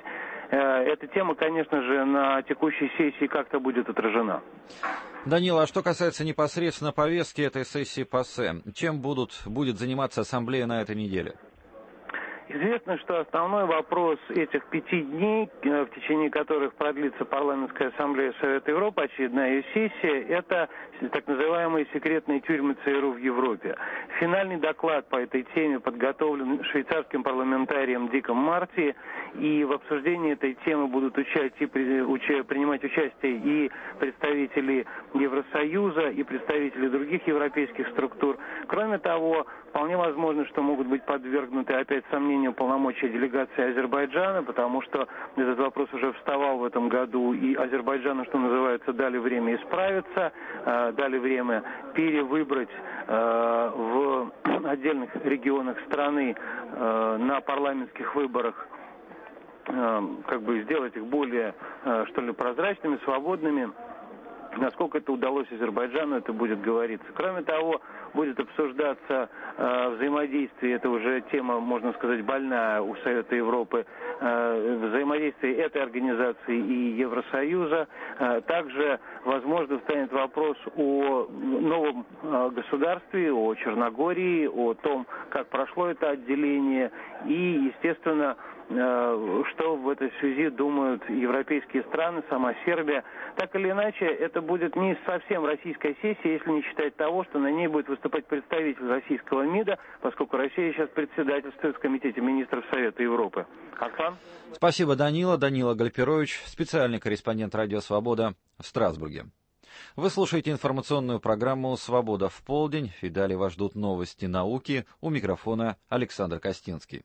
эта тема, конечно же, на текущей сессии как-то будет отражена.
Данила, а что касается непосредственно повестки этой сессии ПАСЕ, чем будет заниматься Ассамблея на этой неделе?
Известно, что основной вопрос этих 5 дней, в течение которых продлится парламентская ассамблея Совета Европы, очередная ее сессия, это так называемые секретные тюрьмы ЦРУ в Европе. Финальный доклад по этой теме подготовлен швейцарским парламентарием Диком Марти, и в обсуждении этой темы будут принимать участие и представители Евросоюза, и представители других европейских структур. Кроме того, вполне возможно, что могут быть подвергнуты опять сомнению полномочия делегации Азербайджана, потому что этот вопрос уже вставал в этом году, и Азербайджану, что называется, дали время исправиться, дали время перевыбрать в отдельных регионах страны на парламентских выборах, сделать их более, прозрачными, свободными. Насколько это удалось Азербайджану, это будет говориться. Кроме того, будет обсуждаться взаимодействие, это уже тема, можно сказать, больная у Совета Европы, взаимодействие этой организации и Евросоюза. Также, возможно, встанет вопрос о новом государстве, о Черногории, о том, как прошло это отделение и, естественно, что в этой связи думают европейские страны, сама Сербия. Так или иначе, это будет не совсем российская сессия, если не считать того, что на ней будет выступать представитель российского МИДа, поскольку Россия сейчас председательствует в Комитете министров Совета Европы. Оксан?
Спасибо, Данила. Данила Гальперович, специальный корреспондент «Радио Свобода» в Страсбурге. Вы слушаете информационную программу «Свобода в полдень». И далее вас ждут новости науки. У микрофона Александр Костинский.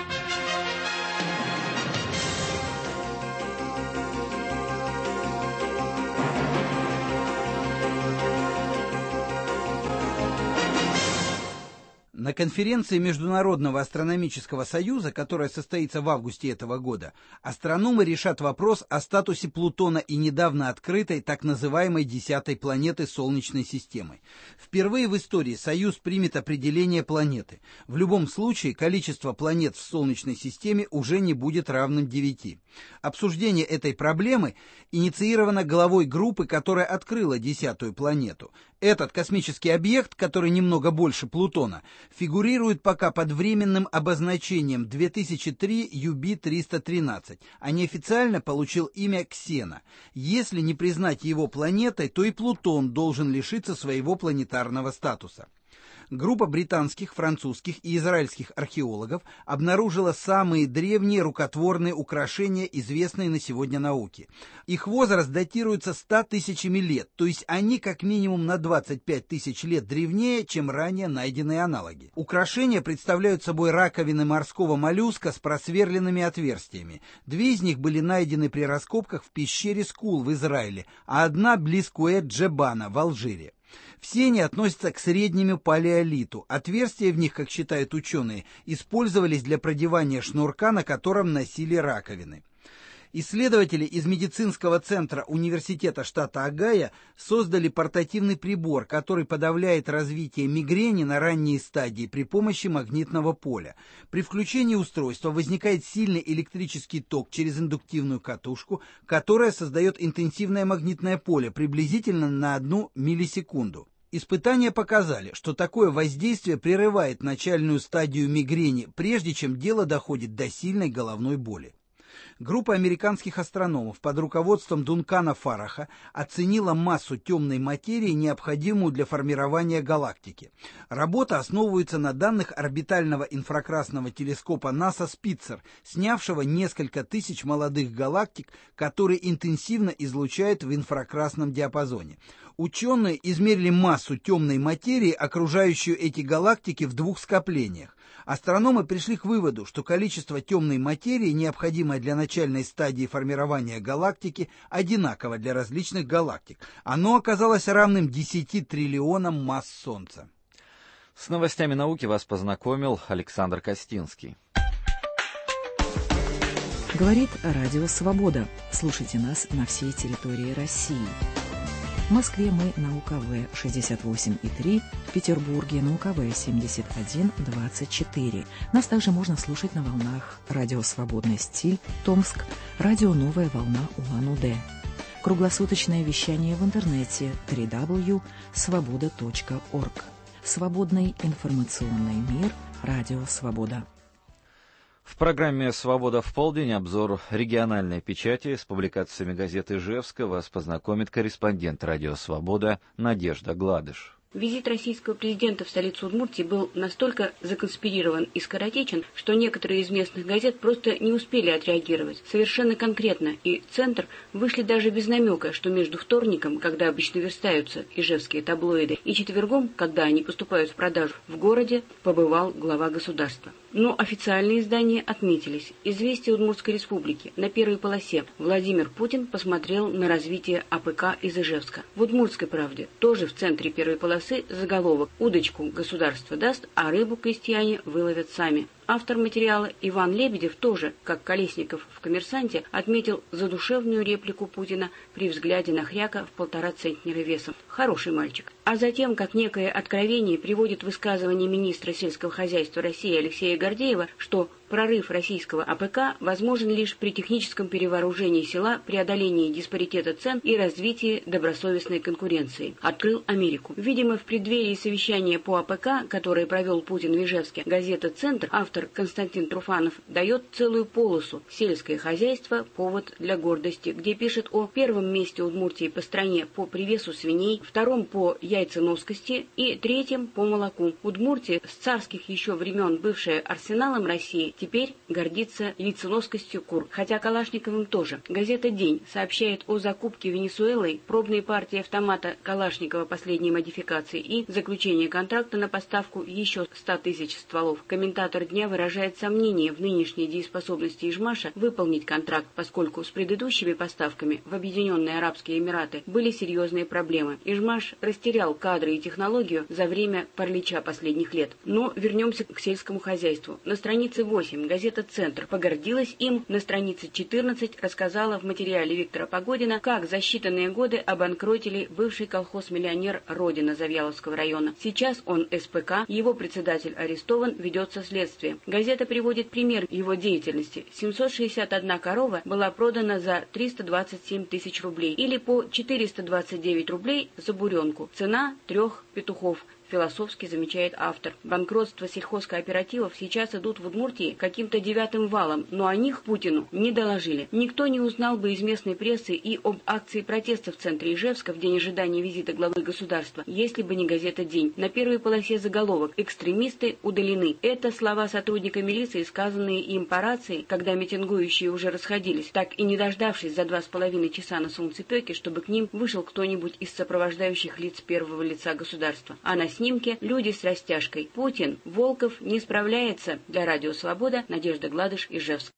На конференции Международного астрономического союза, которая состоится в августе этого года, астрономы решат вопрос о статусе Плутона и недавно открытой так называемой 10-й планеты Солнечной системы. Впервые в истории Союз примет определение планеты. В любом случае, количество планет в Солнечной системе уже не будет равным 9. Обсуждение этой проблемы инициировано главой группы, которая открыла 10-ю планету. Этот космический объект, который немного больше Плутона, фигурирует пока под временным обозначением 2003 UB-313, а неофициально получил имя Ксена. Если не признать его планетой, то и Плутон должен лишиться своего планетарного статуса. Группа британских, французских и израильских археологов обнаружила самые древние рукотворные украшения, известные на сегодня науке. Их возраст датируется 100 тысячами лет, то есть они как минимум на 25 тысяч лет древнее, чем ранее найденные аналоги. Украшения представляют собой раковины морского моллюска с просверленными отверстиями. 2 из них были найдены при раскопках в пещере Скул в Израиле, а одна близ Куэт-Джебана в Алжире. Все они относятся к среднему палеолиту. Отверстия в них, как считают ученые, использовались для продевания шнурка, на котором носили раковины. Исследователи из медицинского центра университета штата Огайо создали портативный прибор, который подавляет развитие мигрени на ранней стадии при помощи магнитного поля. При включении устройства возникает сильный электрический ток через индуктивную катушку, которая создает интенсивное магнитное поле приблизительно на 1 миллисекунду. Испытания показали, что такое воздействие прерывает начальную стадию мигрени, прежде чем дело доходит до сильной головной боли. Группа американских астрономов под руководством Дункана Фарраха оценила массу темной материи, необходимую для формирования галактики. Работа основывается на данных орбитального инфракрасного телескопа НАСА «Спитцер», снявшего несколько тысяч молодых галактик, которые интенсивно излучают в инфракрасном диапазоне. Ученые измерили массу темной материи, окружающую эти галактики, в 2 скоплениях. Астрономы пришли к выводу, что количество темной материи, необходимое для начальной стадии формирования галактики, одинаково для различных галактик. Оно оказалось равным 10 триллионам масс Солнца.
С новостями науки вас познакомил Александр Костинский.
Говорит Радио Свобода. Слушайте нас на всей территории России. В Москве мы на УКВ 68,3, в Петербурге на УКВ 71,24. Нас также можно слушать на волнах радио «Свободный стиль» Томск, радио «Новая волна» Улан-Удэ. Круглосуточное вещание в интернете www.svoboda.org. Свободный информационный мир. Радио «Свобода».
В программе «Свобода в полдень» обзор региональной печати с публикациями газеты «Ижевска» вас познакомит корреспондент «Радио Свобода» Надежда Гладыш.
Визит российского президента в столицу Удмуртии был настолько законспирирован и скоротечен, что некоторые из местных газет просто не успели отреагировать совершенно конкретно, и «Центр» вышли даже без намека, что между вторником, когда обычно верстаются ижевские таблоиды, и четвергом, когда они поступают в продажу, в городе побывал глава государства. Но официальные издания отметились. «Известия Удмуртской республики». На первой полосе Владимир Путин посмотрел на развитие АПК из Ижевска. В «Удмуртской правде» тоже в центре первой полосы заголовок «Удочку государство даст, а рыбу крестьяне выловят сами». Автор материала Иван Лебедев тоже, как Колесников в «Коммерсанте», отметил задушевную реплику Путина при взгляде на хряка в 1,5 центнера весом. Хороший мальчик. А затем, как некое откровение, приводит высказывание министра сельского хозяйства России Алексея Гордеева, что прорыв российского АПК возможен лишь при техническом перевооружении села, преодолении диспаритета цен и развитии добросовестной конкуренции. Открыл Америку. Видимо, в преддверии совещания по АПК, которое провел Путин в Ижевске, газета «Центр», автор Константин Труфанов дает целую полосу «Сельское хозяйство. Повод для гордости», где пишет о первом месте Удмуртии по стране по привесу свиней, втором по яйценоскости и третьем по молоку. Удмуртия, с царских еще времен бывшая арсеналом России, теперь гордится яйценоскостью кур, хотя Калашниковым тоже. Газета «День» сообщает о закупке Венесуэлой пробной партии автомата Калашникова последней модификации и заключении контракта на поставку еще 100 тысяч стволов. Комментатор «Дня» выражает сомнение в нынешней дееспособности Ижмаша выполнить контракт, поскольку с предыдущими поставками в Объединенные Арабские Эмираты были серьезные проблемы. Ижмаш растерял кадры и технологию за время паралича последних лет. Но вернемся к сельскому хозяйству. На странице 8 газета «Центр» погордилась им, на странице 14 рассказала в материале Виктора Погодина, как за считанные годы обанкротили бывший колхоз-миллионер Родина Завьяловского района. Сейчас он СПК, его председатель арестован, ведется следствие. Газета приводит пример его деятельности. 761 корова была продана за 327 тысяч рублей или по 429 рублей за буренку. Цена 3 петухов. Философски замечает автор. Банкротство сельхозкооперативов сейчас идут в Удмуртии каким-то 9-м валом, но о них Путину не доложили. Никто не узнал бы из местной прессы и об акции протеста в центре Ижевска в день ожидания визита главы государства, если бы не газета «День». На первой полосе заголовок «Экстремисты удалены». Это слова сотрудника милиции, сказанные им по рации, когда митингующие уже расходились, так и не дождавшись за 2,5 часа на солнцепеке, чтобы к ним вышел кто-нибудь из сопровождающих лиц первого лица государства. А на снимке люди с растяжкой. Путин, Волков не справляется. Для Радио Свобода Надежда Гладыш, Ижевск.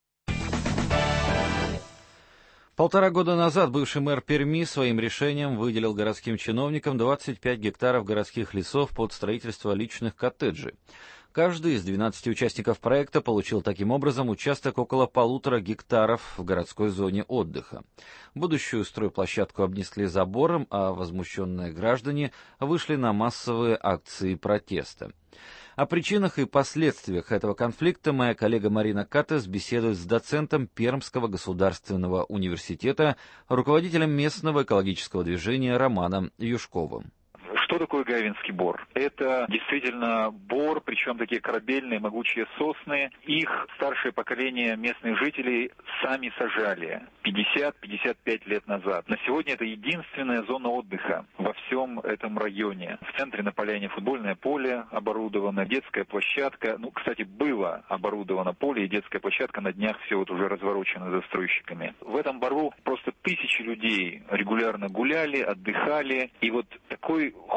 1,5 года назад бывший мэр Перми своим решением выделил городским чиновникам 25 гектаров городских лесов под строительство личных коттеджей. Каждый из 12 участников проекта получил таким образом участок около 1,5 гектаров в городской зоне отдыха. Будущую стройплощадку обнесли забором, а возмущенные граждане вышли на массовые акции протеста. О причинах и последствиях этого конфликта моя коллега Марина Катес беседует с доцентом Пермского государственного университета, руководителем местного экологического движения Романом Юшковым.
Что такое Гайвинский бор? Это действительно бор, причем такие корабельные, могучие сосны. Их старшее поколение местных жителей сами сажали 50-55 лет назад. На сегодня это единственная зона отдыха во всем этом районе. В центре на поляне футбольное поле оборудовано, детская площадка. Кстати, было оборудовано поле и детская площадка, на днях все вот уже разворочено застройщиками. В этом бору просто тысячи людей регулярно гуляли, отдыхали. И вот такой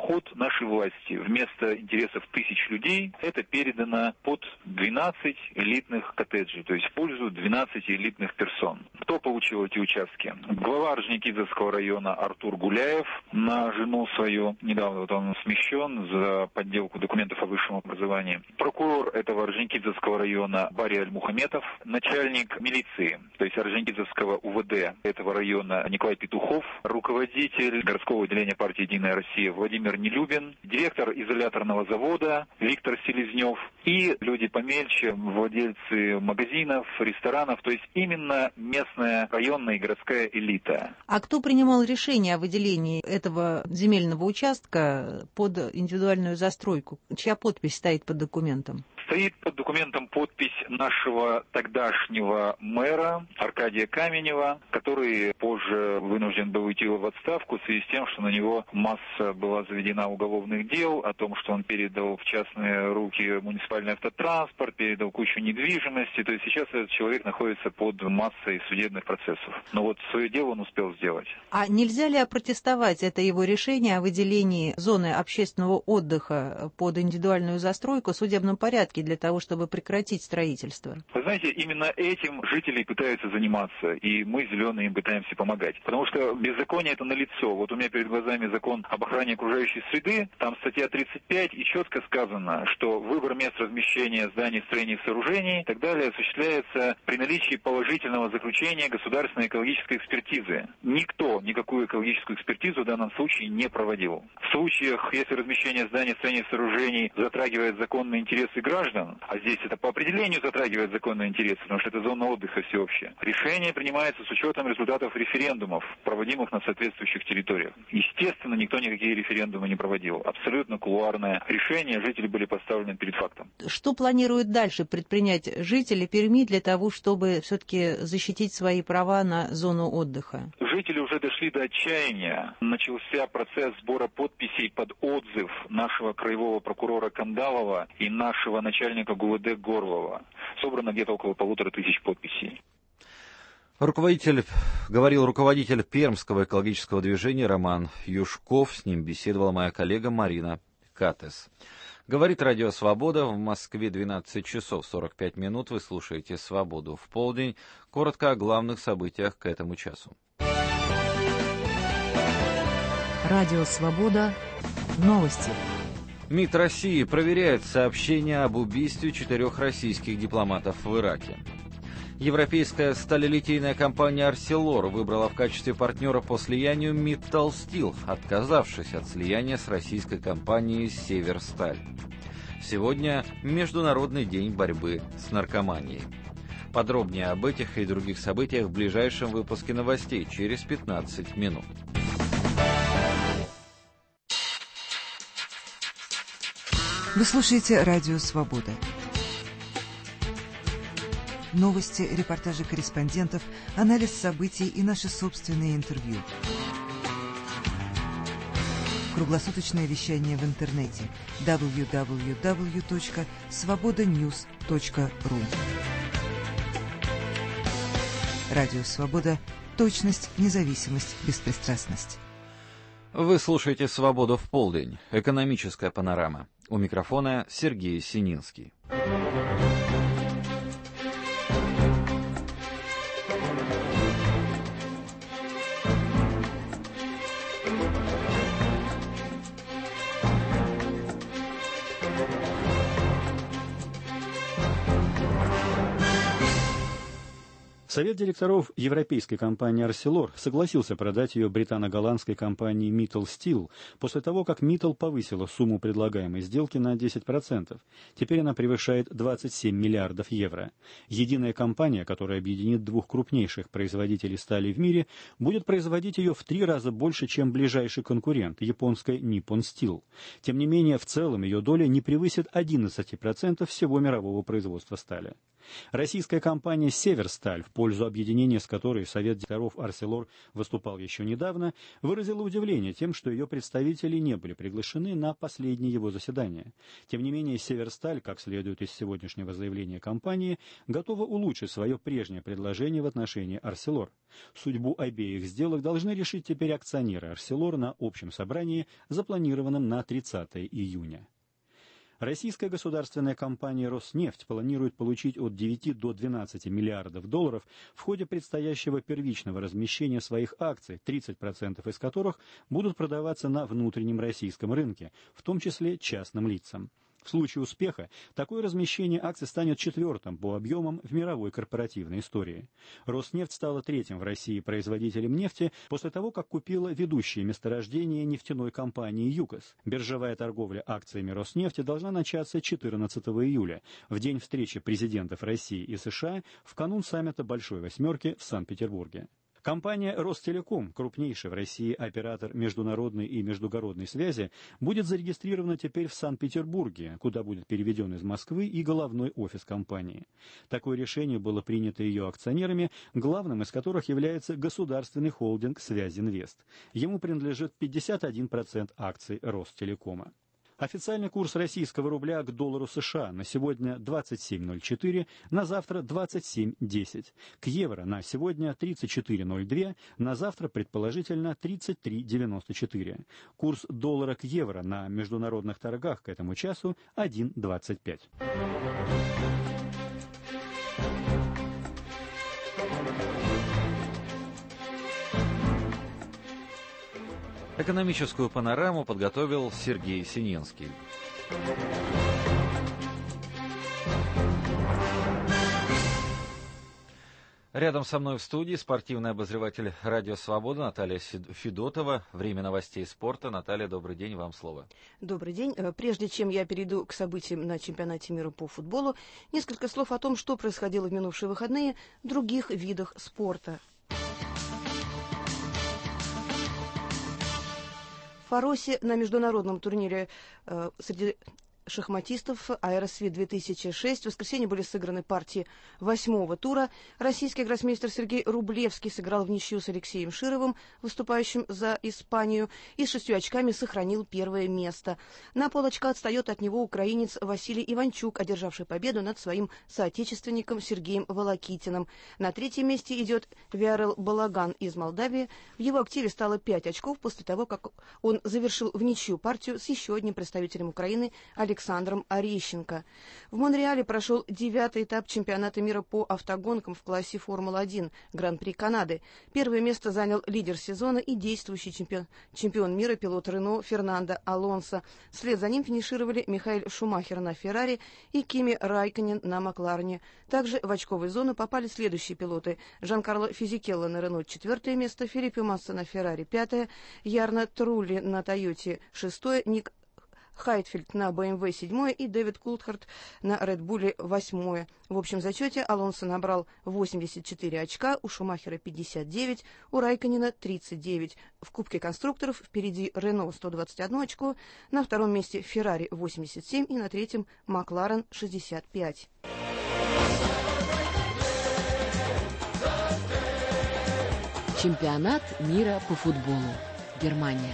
ход нашей власти. Вместо интересов тысяч людей это передано под 12 элитных коттеджей, то есть в пользу 12 элитных персон. Кто получил эти участки? Глава Орджоникидзевского района Артур Гуляев на жену свою. Недавно он смещен за подделку документов о высшем образовании. Прокурор этого Орджоникидзевского района Барри Аль-Мухаметов. Начальник милиции, то есть Орджоникидзевского УВД этого района Николай Петухов. Руководитель городского отделения партии «Единая Россия» Владимир Нелюбин. Директор изоляторного завода Виктор Селезнев. И люди помельче, владельцы магазинов, ресторанов, то есть именно местная районная и городская элита.
А кто принимал решение о выделении этого земельного участка под индивидуальную застройку? Чья подпись стоит под документом?
Стоит под документом подпись нашего тогдашнего мэра Аркадия Каменева, который позже вынужден был уйти в отставку в связи с тем, что на него масса была заведена уголовных дел о том, что он передал в частные руки муниципальный автотранспорт, передал кучу недвижимости. То есть сейчас этот человек находится под массой судебных процессов. Но вот свое дело он успел сделать.
А нельзя ли опротестовать это его решение о выделении зоны общественного отдыха под индивидуальную застройку в судебном порядке для того, чтобы прекратить строительство?
Вы знаете, именно этим жители пытаются заниматься, и мы, зеленые, им пытаемся помогать. Потому что беззаконие это налицо. Вот у меня перед глазами закон об охране окружающей среды, там статья 35, и четко сказано, что выбор мест размещения зданий, строений, сооружений и так далее осуществляется при наличии положительного заключения государственной экологической экспертизы. Никто никакую экологическую экспертизу в данном случае не проводил. В случаях, если размещение зданий, строений, сооружений затрагивает законные интересы граждан, а здесь это по определению затрагивает законные интересы, потому что это зона отдыха всеобщая, решение принимается с учетом результатов референдумов, проводимых на соответствующих территориях. Естественно, никто никакие референдумы не проводил. Абсолютно кулуарное решение, жители были поставлены перед фактом.
Что планируют дальше предпринять жители Перми для того, чтобы все-таки защитить свои права на зону отдыха?
Жители уже дошли до отчаяния. Начался процесс сбора подписей под отзыв нашего краевого прокурора Кандалова и нашего начальника ГУВД Горлова. Собрано где-то около 1500 подписей.
Говорил руководитель Пермского экологического движения Роман Юшков. С ним беседовала моя коллега Марина Катес. Говорит Радио Свобода. В Москве 12 часов 45 минут. Вы слушаете «Свободу в полдень». Коротко о главных событиях к этому часу.
Радио Свобода. Новости.
МИД России проверяет сообщения об убийстве 4 российских дипломатов в Ираке. Европейская сталелитейная компания «Арселор» выбрала в качестве партнера по слиянию Mittal Steel, отказавшись от слияния с российской компанией «Северсталь». Сегодня Международный день борьбы с наркоманией. Подробнее об этих и других событиях в ближайшем выпуске новостей через 15 минут.
Вы слушаете Радио Свобода. Новости, репортажи корреспондентов, анализ событий и наши собственные интервью. Круглосуточное вещание в интернете www.svobodanews.ru. Радио Свобода. Точность, независимость, беспристрастность.
Вы слушаете «Свободу в полдень». Экономическая панорама. У микрофона Сергей Сининский.
Совет директоров европейской компании «Арселор» согласился продать ее британо-голландской компании Mittal Steel после того, как Mittal повысила сумму предлагаемой сделки на 10%. Теперь она превышает 27 миллиардов евро. Единая компания, которая объединит двух крупнейших производителей стали в мире, будет производить ее в 3 раза больше, чем ближайший конкурент, японская Nippon Steel. Тем не менее, в целом ее доля не превысит 11% всего мирового производства стали. Российская компания «Северсталь», в пользу объединения с которой Совет директоров «Арселор» выступал еще недавно, выразила удивление тем, что ее представители не были приглашены на последнее его заседание. Тем не менее, «Северсталь», как следует из сегодняшнего заявления компании, готова улучшить свое прежнее предложение в отношении «Арселор». Судьбу обеих сделок должны решить теперь акционеры «Арселор» на общем собрании, запланированном на 30 июня. Российская государственная компания «Роснефть» планирует получить от 9 до 12 миллиардов долларов в ходе предстоящего первичного размещения своих акций, 30% из которых будут продаваться на внутреннем российском рынке, в том числе частным лицам. В случае успеха такое размещение акций станет четвертым по объемам в мировой корпоративной истории. «Роснефть» стала третьим в России производителем нефти после того, как купила ведущие месторождения нефтяной компании «ЮКОС». Биржевая торговля акциями «Роснефти» должна начаться 14 июля, в день встречи президентов России и США в канун саммита «Большой восьмерки» в Санкт-Петербурге. Компания «Ростелеком», крупнейший в России оператор международной и междугородной связи, будет зарегистрирована теперь в Санкт-Петербурге, куда будет переведен из Москвы и головной офис компании. Такое решение было принято ее акционерами, главным из которых является государственный холдинг «Связинвест». Ему принадлежит 51% акций Ростелекома. Официальный курс российского рубля к доллару США на сегодня 27.04, на завтра 27.10. К евро на сегодня 34.02, на завтра предположительно 33.94. Курс доллара к евро на международных торгах к этому часу 1.25.
Экономическую панораму подготовил Сергей Синенский. Рядом со мной в студии спортивный обозреватель «Радио Свобода» Наталья Федотова. Время новостей спорта. Наталья, добрый день, вам слово.
Добрый день. Прежде чем я перейду к событиям на чемпионате мира по футболу, несколько слов о том, что происходило в минувшие выходные в других видах спорта. В Фаросе на международном турнире среди шахматистов «Аэросвит-2006» в воскресенье были сыграны партии 8-го тура. Российский гроссмейстер Сергей Рублевский сыграл в ничью с Алексеем Шировым, выступающим за Испанию, и с 6 очками сохранил первое место. На полочка отстает от него украинец Василий Иванчук, одержавший победу над своим соотечественником Сергеем Волокитиным. На третьем месте идет Виарел Балаган из Молдавии. В его активе стало 5 очков после того, как он завершил в ничью партию с еще одним представителем Украины Александром Орещенко. В Монреале прошел 9-й этап чемпионата мира по автогонкам в классе Формула-1 Гран-при Канады. Первое место занял лидер сезона и действующий чемпион мира пилот Рено Фернандо Алонсо. Вслед за ним финишировали Михаэль Шумахер на Феррари и Кими Райконен на Макларене. Также в очковую зону попали следующие пилоты: Жан-Карло Физикелло на Рено 4-е место, Филиппе Масса на Феррари 5-е, Ярно Трулли на Тойоте 6-е, Ник Хайтфельд на BMW 7 и Дэвид Култхарт на Red Bull 8. В общем зачете Алонсо набрал 84 очка, у Шумахера 59, у Райконена 39. В Кубке конструкторов впереди Рено 121 очко, на втором месте Феррари 87 и на третьем Макларен 65.
Чемпионат мира по футболу. Германия.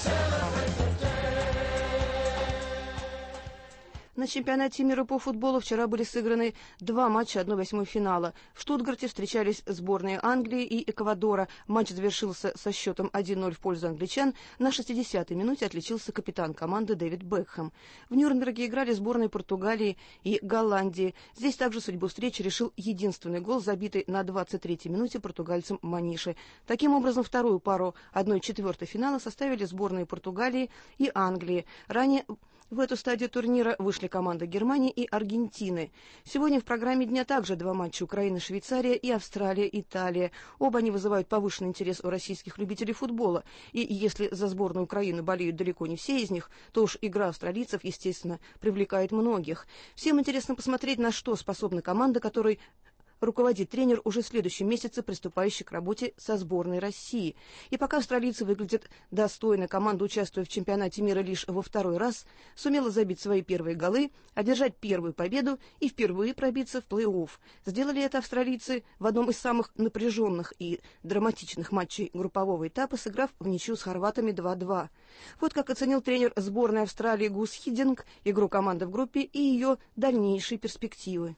На чемпионате мира по футболу вчера были сыграны 2 матча 1/8 финала. В Штутгарте встречались сборные Англии и Эквадора. Матч завершился со счетом 1-0 в пользу англичан. На 60-й минуте отличился капитан команды Дэвид Бекхэм. В Нюрнберге играли сборные Португалии и Голландии. Здесь также судьбу встречи решил единственный гол, забитый на 23-й минуте португальцем Маниши. Таким образом, вторую пару 1/4 финала составили сборные Португалии и Англии. Ранее в эту стадию турнира вышли команды Германии и Аргентины. Сегодня в программе дня также 2 матча: Украина-Швейцария и Австралия-Италия. Оба они вызывают повышенный интерес у российских любителей футбола. И если за сборную Украины болеют далеко не все из них, то уж игра австралийцев, естественно, привлекает многих. Всем интересно посмотреть, на что способна команда, которой руководит тренер, уже в следующем месяце приступающий к работе со сборной России. И пока австралийцы выглядят достойно, команда, участвуя в чемпионате мира лишь во второй раз, сумела забить свои первые голы, одержать первую победу и впервые пробиться в плей-офф. Сделали это австралийцы в одном из самых напряженных и драматичных матчей группового этапа, сыграв в ничью с хорватами 2-2. Вот как оценил тренер сборной Австралии Гус Хиддинг игру команды в группе и ее дальнейшие перспективы.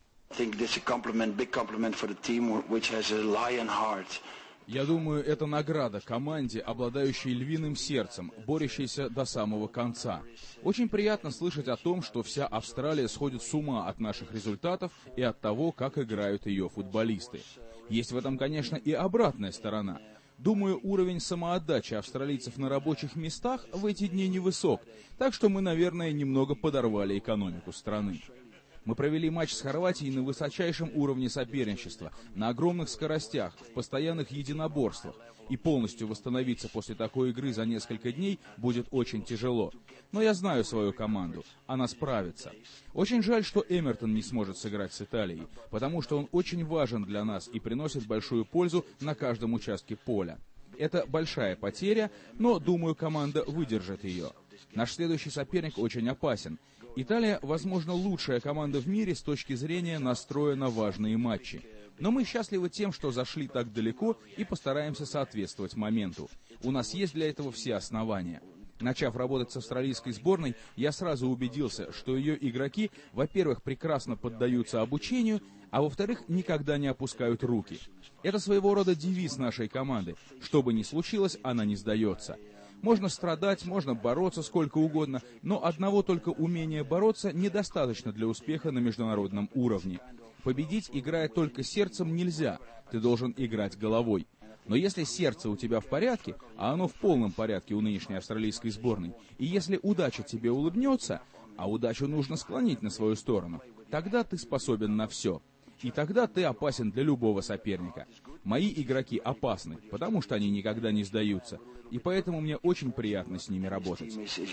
Я думаю, это награда команде, обладающей львиным сердцем, борющейся до самого конца. Очень приятно слышать о том, что вся Австралия сходит с ума от наших результатов и от того, как играют ее футболисты. Есть в этом, конечно, и обратная сторона. Думаю, уровень самоотдачи австралийцев на рабочих местах в эти дни невысок, так что мы, наверное, немного подорвали экономику страны. Мы провели матч с Хорватией на высочайшем уровне соперничества, на огромных скоростях, в постоянных единоборствах. И полностью восстановиться после такой игры за несколько дней будет очень тяжело. Но я знаю свою команду, она справится. Очень жаль, что Эмертон не сможет сыграть с Италией, потому что он очень важен для нас и приносит большую пользу на каждом участке поля. Это большая потеря, но, думаю, команда выдержит ее. Наш следующий соперник очень опасен. Италия, возможно, лучшая команда в мире с точки зрения настроя на важные матчи. Но мы счастливы тем, что зашли так далеко и постараемся соответствовать моменту. У нас есть для этого все основания. Начав работать с австралийской сборной, я сразу убедился, что ее игроки, во-первых, прекрасно поддаются обучению, а во-вторых, никогда не опускают руки. Это своего рода девиз нашей команды. Что бы ни случилось, она не сдается. Можно страдать, можно бороться сколько угодно, но одного только умения бороться недостаточно для успеха на международном уровне. Победить, играя только сердцем, нельзя, ты должен играть головой. Но если сердце у тебя в порядке, а оно в полном порядке у нынешней австралийской сборной, и если удача тебе улыбнется, а удачу нужно склонить на свою сторону, тогда ты способен на все. И тогда ты опасен для любого соперника. Мои игроки опасны, потому что они никогда не сдаются. И поэтому мне очень приятно с ними работать.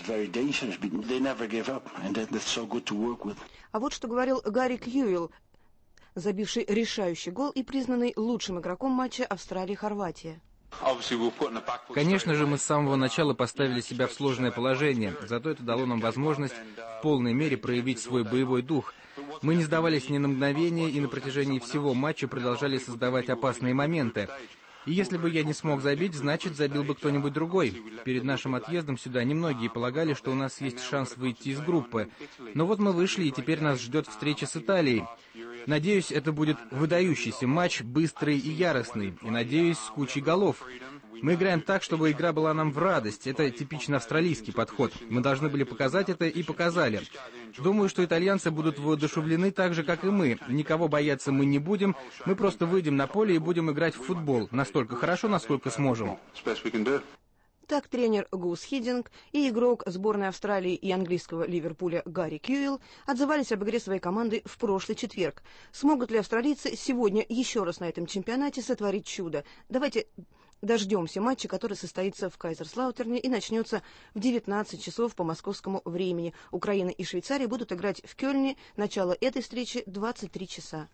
А вот что говорил Гарри Кьюэлл, забивший решающий гол и признанный лучшим игроком матча Австралия-Хорватия.
Конечно же, мы с самого начала поставили себя в сложное положение, зато это дало нам возможность в полной мере проявить свой боевой дух. Мы не сдавались ни на мгновение и на протяжении всего матча продолжали создавать опасные моменты. И если бы я не смог забить, значит, забил бы кто-нибудь другой. Перед нашим отъездом сюда немногие полагали, что у нас есть шанс выйти из группы. Но вот мы вышли, и теперь нас ждет встреча с Италией. Надеюсь, это будет выдающийся матч, быстрый и яростный, и, надеюсь, с кучей голов. Мы играем так, чтобы игра была нам в радость. Это типично австралийский подход. Мы должны были показать это и показали. Думаю, что итальянцы будут воодушевлены так же, как и мы. Никого бояться мы не будем. Мы просто выйдем на поле и будем играть в футбол. Настолько хорошо, насколько сможем.
Так тренер Гус Хиддинг и игрок сборной Австралии и английского Ливерпуля Гарри Кьюэлл отзывались об игре своей команды в прошлый четверг. Смогут ли австралийцы сегодня еще раз на этом чемпионате сотворить чудо? Давайте дождемся матча, который состоится в Кайзерслаутерне и начнется в 19 часов по московскому времени. Украина и Швейцария будут играть в Кёльне. Начало этой встречи 23 часа.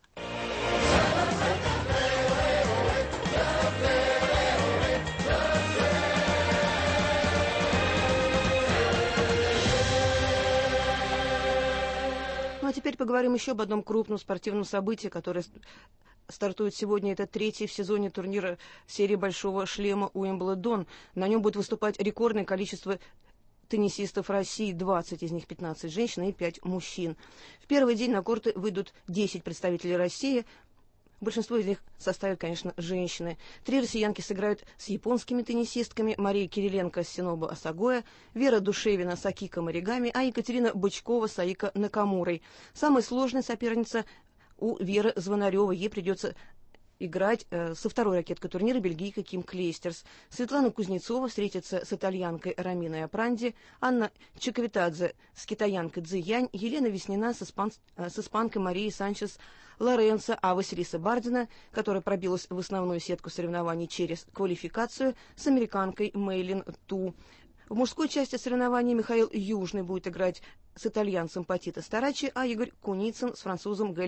Ну а теперь поговорим еще об одном крупном спортивном событии, которое стартует сегодня. Это третий в сезоне турнира серии «Большого шлема» Уимблдон. На нем будет выступать рекордное количество теннисистов России, 20 из них 15 женщин и 5 мужчин. В первый день на корты выйдут 10 представителей России. Большинство из них составят, конечно, женщины. 3 россиянки сыграют с японскими теннисистками: Мария Кириленко с Синобу Осагоя, Вера Душевина с Акико Маригами, а Екатерина Бычкова с Аико Накамурой. Самая сложная соперница у Веры Звонаревой. Ей придется играть со второй ракеткой турнира бельгийка Ким Клейстерс. Светлана Кузнецова встретится с итальянкой Роминой Апранди, Анна Чаковитадзе с китаянкой Цзи Янь, Елена Веснина с испанкой Марией Санчес Лоренцо, а Василиса Бардина, которая пробилась в основную сетку соревнований через квалификацию, с американкой Мейлин Ту. В мужской части соревнований Михаил Южный будет играть с итальянцем Патито Старачи, а Игорь Куницын с французом Гэлем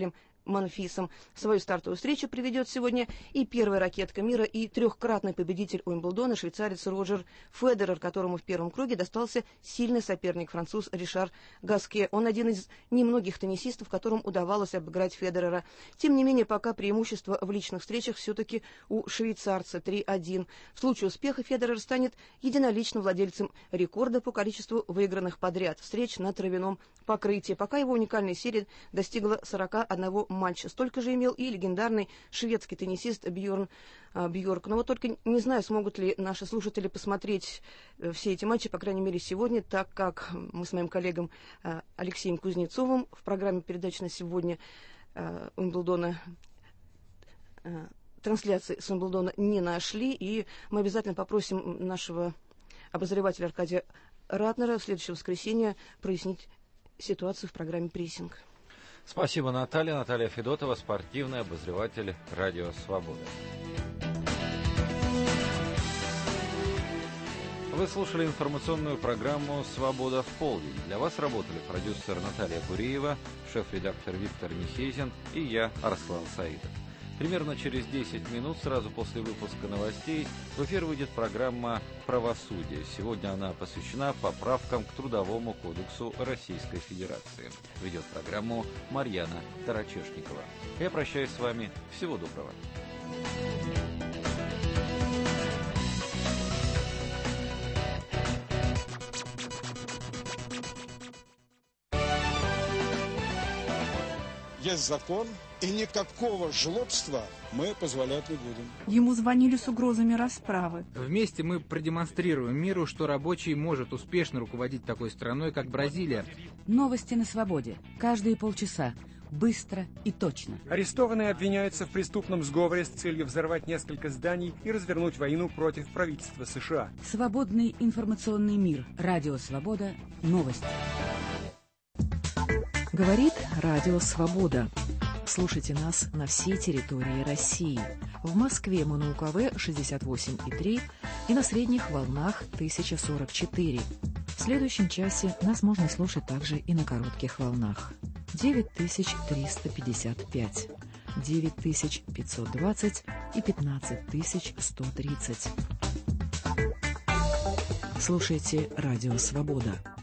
Монфисом. Свою стартовую встречу приведет сегодня и первая ракетка мира, и трехкратный победитель Уимблдона, швейцарец Роджер Федерер, которому в первом круге достался сильный соперник, француз Ришар Гаске. Он один из немногих теннисистов, которым удавалось обыграть Федерера. Тем не менее, пока преимущество в личных встречах все-таки у швейцарца 3-1. В случае успеха Федерер станет единоличным владельцем рекорда по количеству выигранных подряд встреч на травяном покрытии. Пока его уникальная серия достигла 41 матча. Столько же имел и легендарный шведский теннисист Бьорн Бьорк. Но вот только не знаю, смогут ли наши слушатели посмотреть все эти матчи, по крайней мере, сегодня, так как мы с моим коллегом Алексеем Кузнецовым в программе передач на сегодня Уимблдона трансляции с Уимблдона не нашли, и мы обязательно попросим нашего обозревателя Аркадия Ратнера в следующее воскресенье прояснить ситуацию в программе «Прессинг».
Спасибо, Наталья. Наталья Федотова, спортивный обозреватель «Радио Свобода». Вы слушали информационную программу «Свобода в полдень». Для вас работали продюсер Наталья Куреева, шеф-редактор Виктор Нихейзин и я, Арслан Саидов. Примерно через 10 минут, сразу после выпуска новостей, в эфир выйдет программа «Правосудие». Сегодня она посвящена поправкам к Трудовому кодексу Российской Федерации. Ведет программу Марьяна Тарачешникова. Я прощаюсь с вами. Всего доброго.
Есть закон, и никакого жлобства мы позволять не будем.
Ему звонили с угрозами расправы.
Вместе мы продемонстрируем миру, что рабочий может успешно руководить такой страной, как Бразилия.
Новости на свободе. Каждые полчаса. Быстро и точно.
Арестованные обвиняются в преступном сговоре с целью взорвать несколько зданий и развернуть войну против правительства США.
Свободный информационный мир. Радио Свобода. Новости. Говорит Радио Свобода. Слушайте нас на всей территории России. В Москве мы на УКВ 68,3 и на средних волнах 1044. В следующем часе нас можно слушать также и на коротких волнах. 9355, 9520 и 15130. Слушайте Радио Свобода.